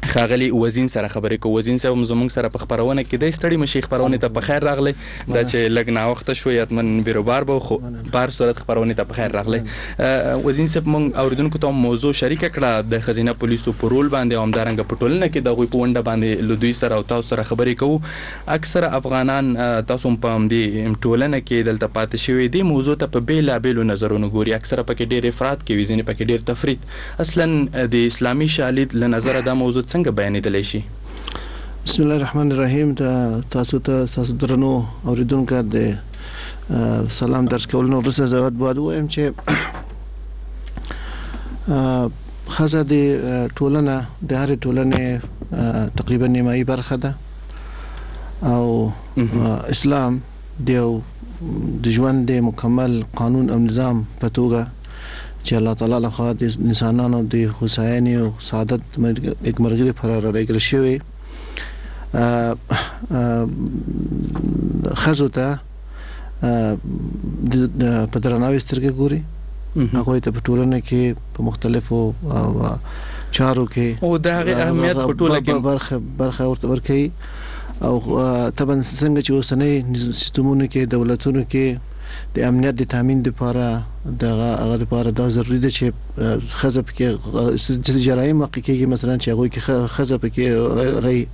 خاغلی وزین سره خبرې کوو. وزین صاحب زموږ سره په خبرونه کې د ستړي مشي خبرونه ته په خیر راغلی دا چې لګ نا وخت شو یتمن بیروبار به خو بار صورت خبرونه ته په خیر راغلی. وزین صاحب مونږ اوریدونکو ته موضوع شریک کړه د خزینه پولیسو پرول باندې همدارنګ په ټولنه کې د غوي په ونده باندې لودوی سره او تاسو سره خبرې کوو. اکثر افغانان تاسو په دې ټولنه کې دلته پاتې شوی دي موضوع ته په بیل بیلو نظرونو ګوري. اکثر پکې ډېر افراط کوي ځینې پکې ډېر تفرید. اصلا د اسلامي شالید له نظر دا موضوع څنګه بیانېدلی شي؟ بسم الله الرحمن الرحیم. تاسو درنو اوریدونکو د سلام درس کولو وروسته زه باید وایم چې خزه د ټولنه د هر ټولنې تقریبا نیمایي برخه ده او اسلام د ژوند د مکمل قانون او نظام په توګه چې الله تعالی له خوا د انسانانو د هوساینې او سعادت مرګري پر راغلی شوی خزو ته د پدرناوي سترګې ګوري. هغه ته په ټولنه کې په مختلفو چارو کې او د هغه اهمیت په ټوله کې برخه ورته ورکوي. او طبعا څنګه چې اوسنۍ سیستمونو کې دولتونو کې د امنیت د تامین لپاره هغه لپاره دا ضروری ده چې خزه پکې د جرایم حقیقي مثلا چې هغه کې خزه پکې غي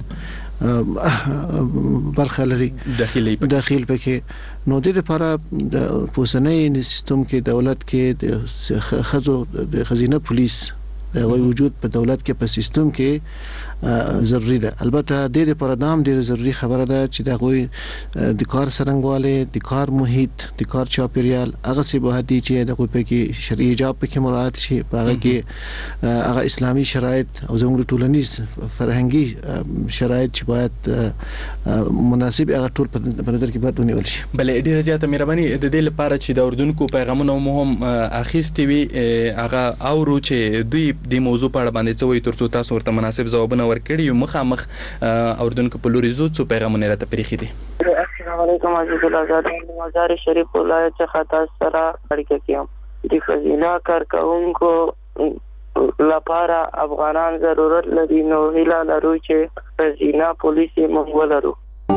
برخه لري داخل پکې نو د لپاره د پوسنۍ سیستم کې دولت کې د خزو د خزینه پولیس د وجود په دولت کې په سیستم کې ضروری ده. البته د دې لپاره دام ډیره ضروری خبره ده چې د غوي د کار سرنګواله د کار محیط د کار چاپیریال هغه سی به دي چې د غوي په کې شرعي حجاب پکې مراعات شي هغه کې هغه اسلامي شرایط او زموږ ټولنیز فرهنګي شرایط چې باید مناسب هغه ټول په نظر کې باید ونیول شي. بل ډیره زیاته مهرباني د دې لپاره چې د اردوونکو پیغامونه مهم اخیستي وي هغه اورو چې دوی د موضوع په اړه باندې څه وایي ترڅو تاسو ورته مناسب ځوابونه ورکړي. مخامخ اردوونکو په لوري زو څو پیغامونه راته پریخي دي. السلام علیکم عزیز الازاد مزار شریف ولایت څخه تاسو سره اړیکه کوم. د خزینه کارکونکو لپاره افغانان ضرورت لري نو هیله لرو چې خزینه پولیس موږ ولرو.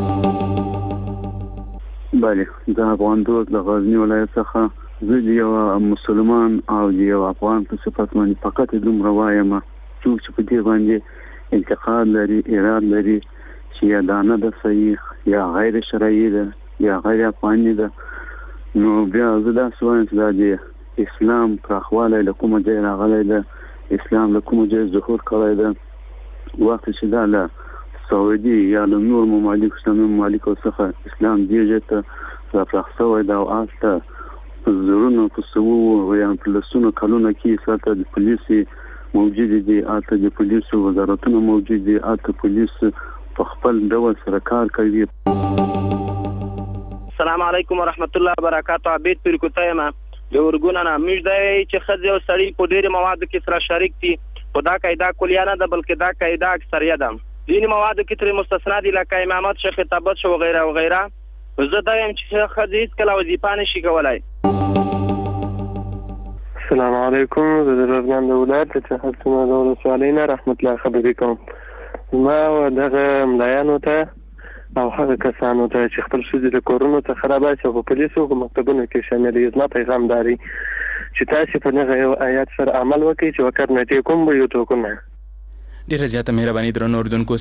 بله د افغان دوست د غزنی ولایت څخه زه یو مسلمان او یو افغان په صفت باندې فقط دومره وایم چې په دې باندې انتقاد لري اراده لري چې یا دانه د صحیح یا غیر شرعي ده یا غیر افغاني ده نو بیا زه دا سوال چې د اسلام پراخواله له کومه ځای راغلی ده اسلام له کومه ځای ظهور کړی ده وخت چې دا له سعودي یا له نور ممالک اسلامي ممالکو څخه اسلام دیږي ته راپراخ شوی ده او هلته په زرونو په سوو یا په لسونو کلونو کې ساته د پولیسي موجود دي اته د پولیسو وزارتونو موجود دي اته پولیس په خپل ډول سره کار کوي. السلام علیکم ورحمت الله وبرکاته. عبید پیر کوتایما له ورګونه نه موږ د چې خځې او سړي په ډېر موادو کې سره شریک دي په دا قاعده کلیانه ده بلکې دا قاعده اکثریت ده. ځینې موادو کې تر مستثنا دي لکه امامت شیخ خطابت شو وغیرہ وغیرہ. زه دا یم چې خځې هیڅ کله وظیفه نشي کولای. السلام علیکم. زه د رضوان د ولایت څخه څنګه د ولسوالینا رحمت الله خبرې کوم. ما دغه ملایانو ته او هغه کسانو ته چې خپل شوزي د کورونو څخه خرابای شي په پولیسو او مکتبونو کې شامل دي زما پیغام داري چې تاسو په دغه آیات سره عمل وکړئ چې وکړنه کوم به یو توکونه. ډیره زیاته مهرباني درنو اردوونکو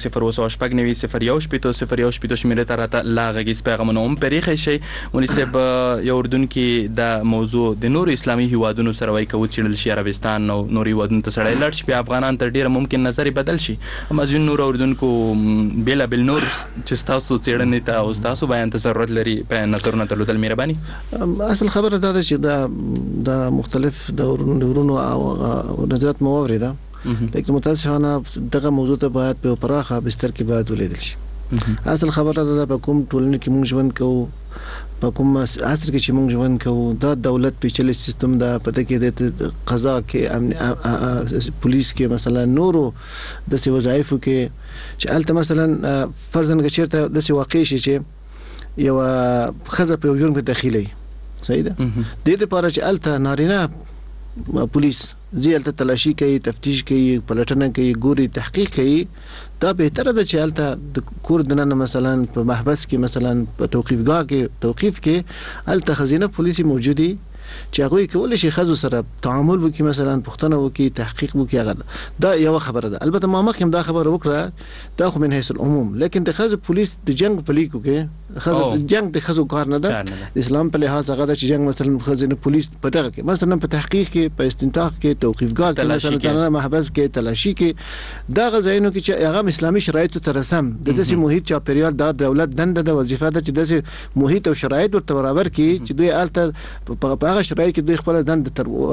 0 شمیره ته راته لاغږیز پیغامونه هم پریخي شي. مناسب یو اردوونکي د موضوع د نور اسلامي هیوادونو سره وای کوي چې شي عربستان او نور هیوادونو ته سره لړ شي په افغانان تر ډیره ممکن نظر بدل شي. اما ځین نور اردوونکو بلا بل نور چې تاسو چیرنې ته او تاسو بیان ته ضرورت لري په نظرونه تلودل مهرباني. اصل خبره دا ده چې د مختلف دورونو او نظرات موارده لیکن متاسفانه دغه موضوع ته باید په پراخه بستر کې باید ولیدل شي. اصل خبره ده په کوم ټولنه کې موږ ژوند کوو په کوم عصر کې چې موږ ژوند کوو دا دولت پیچلي سیستم ده پته کې د قضا کې پولیس کې مثلا نورو د سی وظایفو کې چې الته مثلا فرضاً چیرته د سی واقع شي چې یو خزه په جرم کې داخلي صحیح ده د دې لپاره چې الته نارینه پولیس زیالته تلاشي کوي تفتیش کوي پلټنه کوي ګوري تحقیق کوي دا به تر د چالتہ د کور دنه مثلا په محبس کې مثلا په توقيفګاه کې توقيف کې الته خزینه پولیسي موجودي چې هغه کول شي خزو سره تعامل وکي مثلا پښتنه وکي تحقیق وکي هغه دا یو خبره ده البته ما مخکې دا خبره وکړه دا خو من حیث العموم لیکن د خزو پولیس د جنگ پلیکو کې خزو د جنگ د خزو کار نه ده اسلام په لحاظ هغه د جنگ مثلا خزینه پولیس په دغه کې مثلا په تحقیق کې په استنتاق کې توقيفګاه کې مثلا محبس کې تلاشي کې دا غزاینو کې چې هغه اسلامي شرایط سره سم د داسې محیط چاپیریال د دولت دنده د وظیفه ده چې داسې محیط او شرایط ورته برابر کړي چې دوی الته په شرایط کې دوی خپل دند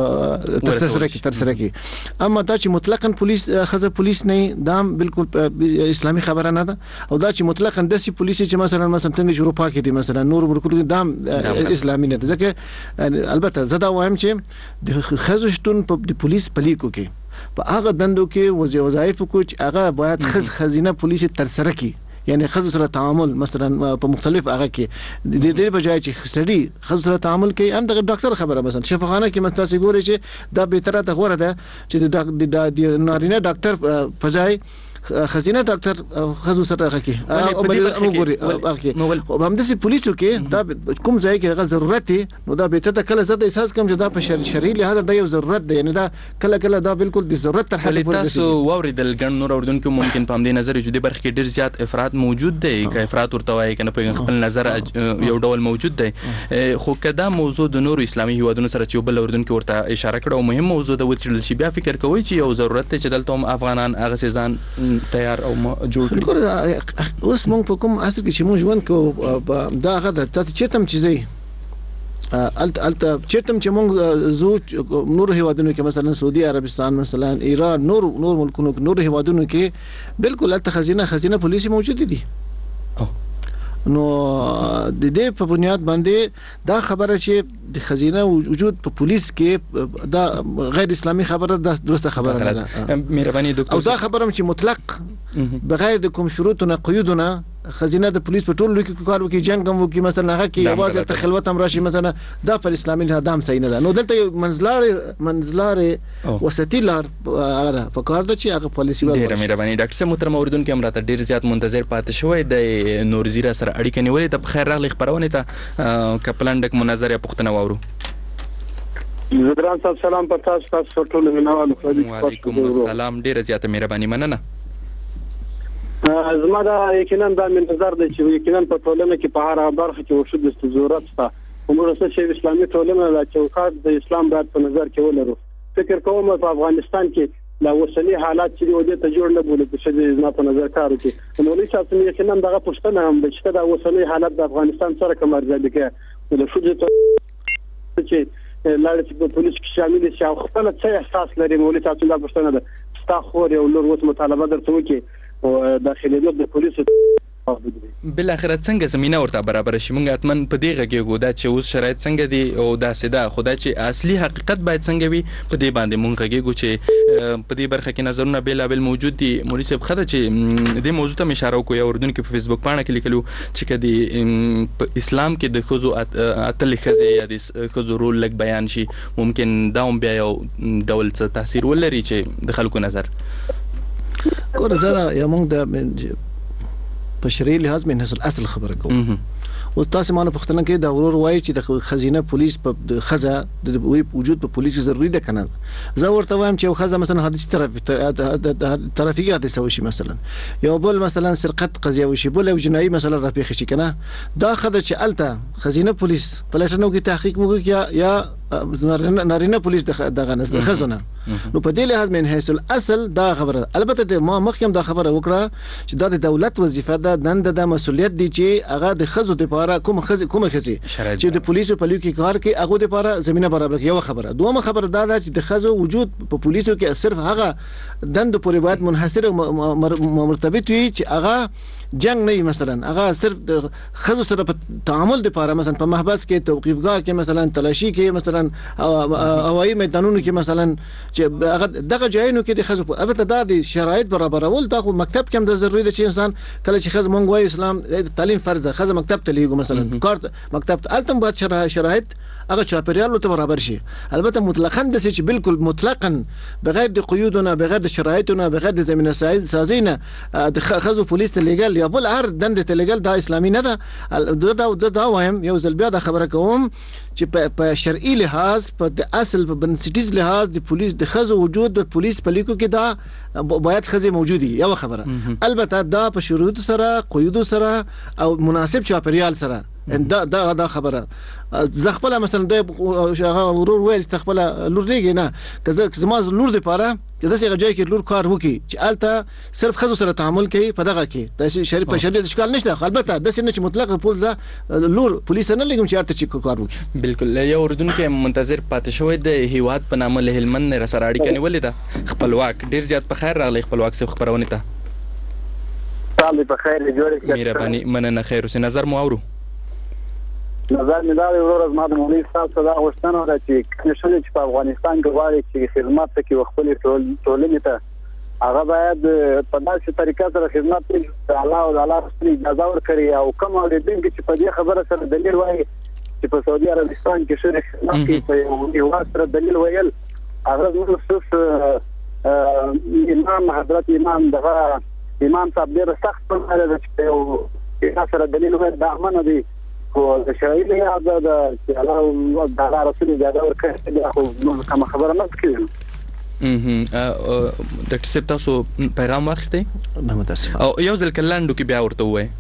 تر سره کی اما دا چې مطلقاً پولیس خزه پولیس نه دام بالکل اسلامي خبره نه ده او دا چې مطلقاً داسې پولیس چې مثلا څنګه اروپا کې دي مثلا نور ورکو دام اسلامي نه ده ځکه البته زدا وایم چې د خزه شتون په پولیس پلیکو کې په هغه دندو کې وظایف کو چې هغه باید خزینه پولیس تر سره کی یعنی خزو سره تعامل مثلا په مختلف هغه کې د دې بجای چې سړي خزو سره تعامل کوي هم د ډاکټر خبره مثلا شفاخانه کې مستاسي ګوري چې دا به تر ته غوړه ده چې د نارینه ډاکټر فزای خزینه ډاکټر خزو سره هغه کې او بل وګوري هغه هم د پولیسو کې دا کوم ځای کې هغه ضرورت نو دا به ته کله زده احساس کوم چې دا په شرعي لحاظ دا یو ضرورت دی یعنی دا کله دا بالکل د ضرورت تر حد پورې تاسو واوریدل ګڼ نور اوردونکو ممکن په همدې نظر چې د برخې ډیر زیات افراد موجود دی که افراد ورته وایي کنه په خپل نظر یو ډول موجود دی خو کدا موضوع د نور اسلامي هیوادونو سره چې بل اوردونکو ورته اشاره کړه او مهم موضوع د وڅړل شي بیا فکر کوي چې یو ضرورت چې دلته هم افغانان هغه سيزان تیار او جوړ کړي اوس موږ په کوم عصر کې چې موږ ژوند کوو دا هغه د چتم چیزي الته چتم چې موږ زو نور هیوادونو کې مثلا سعودي عربستان مثلا ایران نور ملکونو نور هیوادونو کې بالکل الته خزینه پولیسي موجود دي نو د دې په بنیاد باندې دا خبره چې د خزینه وجود په پولیس کې دا غیر اسلامي خبره ده درسته خبره ده مهرباني ډاکټر او دا خبره چې مطلق بغیر د کوم شروطونه قیودونه خزینه د پولیس په ټولو کې کار وکړي جنگ هم وکړي مثلا هغه کې یوازې تخلوت هم راشي مثلا دا پر اسلامي هدام صحیح نه ده نو دلته منځلارې وسطي لار هغه په کار ده چې هغه پالیسي ډیر مهرباني ډاکټر صاحب محترم اوردونکو هم راته ډیر زیات منتظر پاتې شوی د نور زیرا سره اړیکه نیولې ته بخیر راغلی خبرونه ته کپلانډک مناظره پښتنه واورو زدران صاحب سلام په تاسو ټول منوال وعلیکم السلام ډیر زیات مهرباني مننه زما دا یقینا د نظر د چې یقینا په ټولنه کې په هر برخه کې وشو د ضرورت شته موږ چې اسلامي ټولنه د چوکاټ د اسلام باید په نظر کې ولرو فکر کوم په افغانستان کې لا وسلي حالات چې ودې ته جوړ نه بوله چې زما په نظر کار وکړي نو لې چې یقینا دغه پښتنه هم چې دا وسلي حالات د افغانستان سره کوم ارزښت کې د شوجه چې لاړ چې په پولیس کې شامل شي او خپل څه احساس لري مولوی تاسو دا پښتنه ده ستا خور یو لور وس مطالبه درته وکړي او داخلي د پولیسو بل اخر څنګه زمينه ورته برابر شي مونږ اتمن په دې غږیږو دا چې اوس شرایط څنګه دي او دا سده خدای چې اصلي حقیقت باید څنګه وي په دې باندې مونږ غږیږو چې په دې برخه کې نظرونه بیلابل موجود دي مولوی صاحب خدای چې دې موضوع ته اشاره وکړو اوردون کې په فیسبوک باندې کې لیکلو چې کدي په اسلام کې د خزو اتل خزي یا د خزو رول لګ بیان شي ممکن دا هم بیا یو ډول څه تاثیر ولري چې د خلکو نظر ګوره زه یا موږ د په شرعي لحاظ من حیث الاصل خبره کوم او تاسو مانه پښتنه کې دا ورور وایي چې د خزینه پولیس په خزه د وجود په پولیس ضروري ده کنه زه ورته وایم چې خزه مثلا حادثه ترافیکي حادثه وشي مثلا یو بل مثلا سرقت قضیه وشي بل یو جنایي مثلا رافیق شي کنه دا خدای چې الته خزینه پولیس پلاتنو کې تحقیق وکړي یا نارینه پولیس دغه نسل خزونه نو په دې لحاظ من حیث الاصل دا خبره البته ما مخکې دا خبره وکړه چې دا د دولت وظیفه ده دنده د مسولیت دي چې هغه د خزو د لپاره کوم خزي چې د پولیسو په لوي کې کار کوي هغه د لپاره زمينه برابر یو خبره دومره خبره دا ده چې د خزو وجود په پولیسو کې صرف هغه دند پورې باید منحصر او مرتبط وي چې هغه جنگ نه مثلا هغه صرف د خزو سره په تعامل د لپاره مثلا په محبس کې توقيفګاه کې مثلا تلاشي کې مثلا هوایي میدانونو کې مثلا چې هغه دغه ځایونو کې د خزو البته دا د شرایط برابرول دا خو مکتب کې هم د ضروري ده چې انسان کله چې خزو مونږ وایي اسلام تعلیم فرض خزو مکتب ته لیږو مثلا کار مکتب التم باید شرایط هغه چاپیریال ته برابر شي. البته مطلقاً د چې بالکل مطلقاً بغیر د قیودونه بغیر د شرایطونه بغیر د زمینه سازینه د خزو پولیس ته لګل یا بل هر دند ته لګل دا اسلامي نه ده. دا وایم یو ځل بیا د خبره کوم چې په شرعي لحاظ په د اصل په بنسټیز لحاظ د پولیس د خزو وجود د پولیس په لیکو کې دا باید خزه موجودي یو خبره. البته دا په شروط سره قیود سره او مناسب چاپیریال سره دا خبره. زه خپل مثلا د ورور ویل تخپل لور دیږي نه که زما لور دی پاره چې داسې غځای کې لور کار وکي چې الته صرف خزو سره تعامل کوي په دغه کې د شریف په شریعت اشکال نشته. البته داسې نه چې مطلق پولیس لور پولیس نه لګم چې ارته چې کار وکي. بالکل یو اردوونکو منتظر پاتې شوی د هیواد په نامه له هلمند نه سره اړیکه نیولې ده. خپلواک ډیر زیات په خیر راغلی خپلواک صاحب خبرونه ته. سلام په خیر جوړ. مهرباني مننه خیر اوسه نظر مو اورو. نظر مې دا دی ورور از ما د مولوي صاحب څخه دا غوښتنه ده چې کمیشن چې په افغانستان کې غواړي چې خدمات کې خپل ټولنې ته هغه باید په داسې طریقه سره خدمات کوي چې الله او الله رسول اجازه ورکړي او کوم اوریدونکي چې په دې خبره سره دلیل وایي چې په سعودي عربستان کې شری خدمات کوي په یو سره دلیل ویل هغه موږ امام حضرت امام دغه امام صاحب ډېر سخت په اړه چې یو سره دلیل وایي دا امانه دی او د شرعي لحاظ د الله رسول اجازه ورکړي دا خو کوم خبره نه کوي. ډاکټر صاحب تاسو پیغام واخیستی؟ نه متاسف. او یو ځل کلاندو کې بیا ورته وای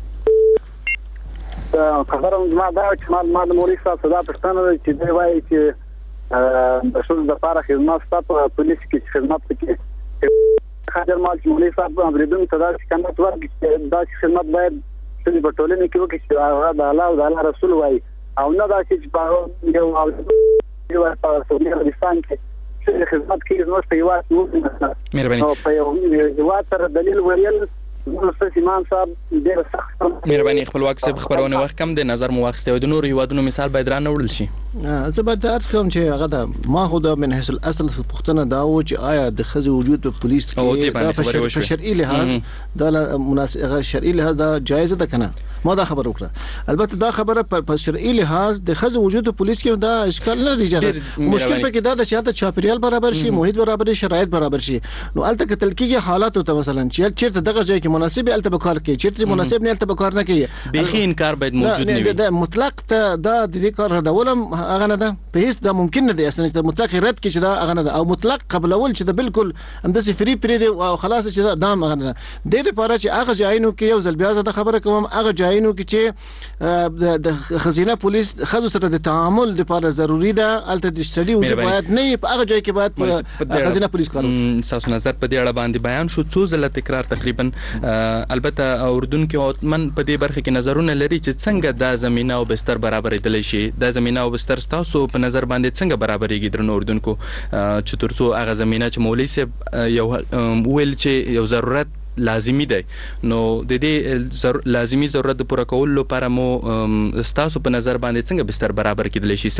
خبره ما دا چې ما د مولوي صاحب صدا پښتنه چې دی وایي چې د شول د لپاره خدمات ستاسو پولیس کې خدمات کې خاطر مال چې مولوي صاحب امریدون ته دا څنګه ورکړي دا خدمات باید چې په ټولنه کې وکړي چې هغه د الله او د الله رسول وایي او نه دا چې په یو په سعودي عربستان کې چې خدمت کوي نو په یو وخت مهرباني او په یو سره دلیل ویل مستشار امام صاحب ډېر سخت. مهرباني خپلواک صاحب خبرونه وخت کم دی نظر مو واخیستی او د نور هیوادونو مثال باید را نه وړل شي. زه به عرض کوم چې هغه د ما خو د من حيث الاصل پښتنه دا و چې آیا د خزو وجود په پولیس کې په شرعي لحاظ دا مناسب شرعي لحاظ دا جایز ده کنه ما دا خبر وکړه. البته دا خبره په شرعي لحاظ د خزو وجود په پولیس کې دا اشکال نه لري. مشکل پکې دا د چاته چاپیریال برابر شي محیط برابر شي شرایط برابر شي نو الته کتل کېږي حالات ته مثلا چې چیرته دغه ځای کې مناسب الته به کار کوي چیرته مناسب نه الته به کار نه کوي. بلخي انکار باید موجود نه وي. دا مطلق ته دا د دې کار ردولم هغه نه ده په هیڅ دا ممکن نه دی اصلا چې مطلق رد کې چې دا هغه نه ده او مطلق قبلول چې دا بالکل همداسې فری پری دی او خلاص چې دا دام هغه نه ده د لپاره چې هغه ځایونو کې یو ځل بیا زه خبره کوم هغه ځایونو کې چې د خزینه پولیس خزو سره د تعامل لپاره ضروری ده الته د شړی وجود باید نه په هغه ځای کې باید خزینه پولیس کار وکړي. تاسو نظر په دې اړه باندې بیان شو څو ځله تکرار تقریبا البته اردوونکو من په دې برخه کې نظرونه لري چې څنګه دا زمينه او بستر برابرېدل شي دا زمينه او بستر تاسو په نظر باندې څنګه برابرېږي درنو اردوونکو چې ترڅو هغه زمينه چې مولوي صاحب یو ویل چې یو ضرورت لازمی دی نو د دې لازمی ضرورت د پوره کولو لپاره مو تاسو په نظر باندې څنګه بستر برابر کېدلی شي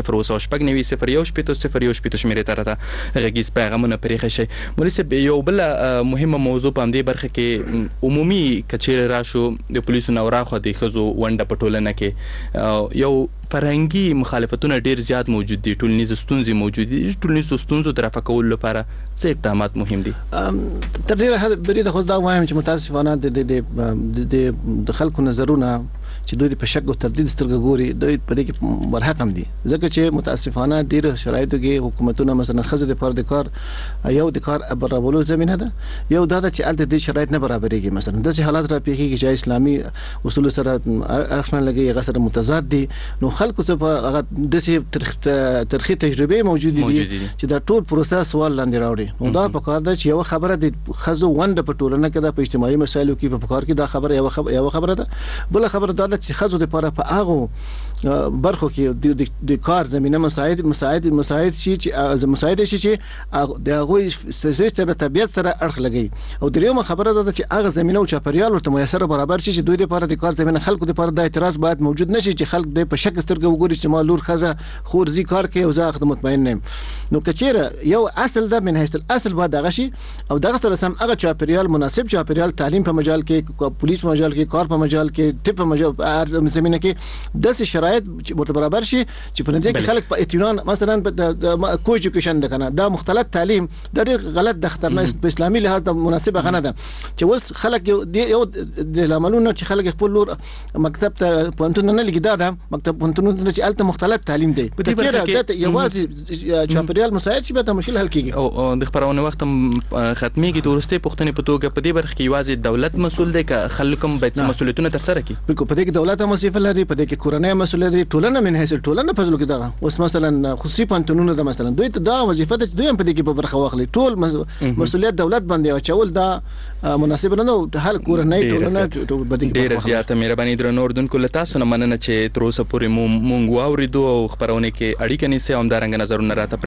0.9 شمیرې ته راته غږیز پیغامونه پرېښه شي. مولوي صاحب یو بل مهمه موضوع په همدې برخه کې عمومي کچېرې راشو د پولیسو نه وراخوا د ښځو ونډه په ټولنه کې یو فرهنګي مخالفتونه ډیر زیات موجود دي ټولنیز ستونزې موجود دي ټولنیز ستونزو تر رفع کولو لپاره څه اقدامات مهم دي؟ تر ډیره حد برید خو دا وایم چې متاسفانه د خلکو نظرونه چې دوی په شک او تردید سترګې ګوري دوی په دې کې مرحق هم دي ځکه چې متاسفانه ډیر شرایطو کې حکومتونه مثلا خزه د پر د کار یو د کار برابرولو زمينه ده یو دا چې الته د شرایط نه برابرېږي مثلا داسې حالات را پیږي چې اسلامي اصول سره اړخنه لګي هغه سره متضاد دي نو خلکو څخه هغه داسې ترخی تجربه موجود دي چې دا ټول پروسس سوال لاندې راوړي نو دا په کار ده چې یو خبره د خزو ونده په ټولنه کې د اجتماعي مسایلو کې په کار کې دا خبره یو خبره ده بل خبره دا چې خزو لپاره په هغه برخو کې د کار زمينه مساعد شي چې د هغه ستاسو د طبيعت سره اړخ لګي او دریمه خبره ده چې هغه زمينه او چاپیریال ورته میسر برابر شي چې دوی لپاره د کار زمينه خلکو لپاره د اعتراض باید موجود نشي چې خلک د په شک سترګې وګوري چې ما لور خزه خورزي کار کوي او زه خدمت مطمئن نیم نو کچېره یو اصل د من هیڅ اصل به دغه شي او دغه سره سم هغه چاپیریال مناسب چاپیریال تعلیم په مجال کې پولیس په مجال کې کار په مجال کې طب په مجال زمينه کې د شرایط برابر شي چې په دې کې خلک په اطمینان مثلا د کو ایجوکیشن د کنه دا مختلط تعلیم د ډېر غلط د خطرناک په اسلامي لحاظ د مناسبه غنه ده چې اوس خلک یو د لاملونو چې خلک خپل لور مکتب ته پونتون نه لګیدا ده مکتب پونتون چې الته مختلط تعلیم دی په دې کې د یوازې چاپیریال مساعد شي به د مشکل حل کیږي او د خبرونه وخت ختميږي د ورسته پښتنې په توګه په دې برخه کې یوازې دولت مسول دی که خلکم باید مسولیتونه تر سره کړي بالکل په دې کې دولت مسؤلیت لري په دې کې کورنۍ مسؤلیت لري ټولنه من هیڅ ټولنه په لګي دا اوس مثلا خصوصي پانتونونه د مثلا دوی ته دا وظیفه ده دوی هم په دې کې په برخه واخلي ټول مسؤلیت دولت باندې او چول دا مناسب نه نو هر کورنۍ ټولنه ډېر زیاته مهرباني درنو اردوونکو له تاسو نه مننه چې تر اوسه پورې مونږ واوریدو او خبرونه کې اړیکه نیسي او همدارنګه نظرونه راته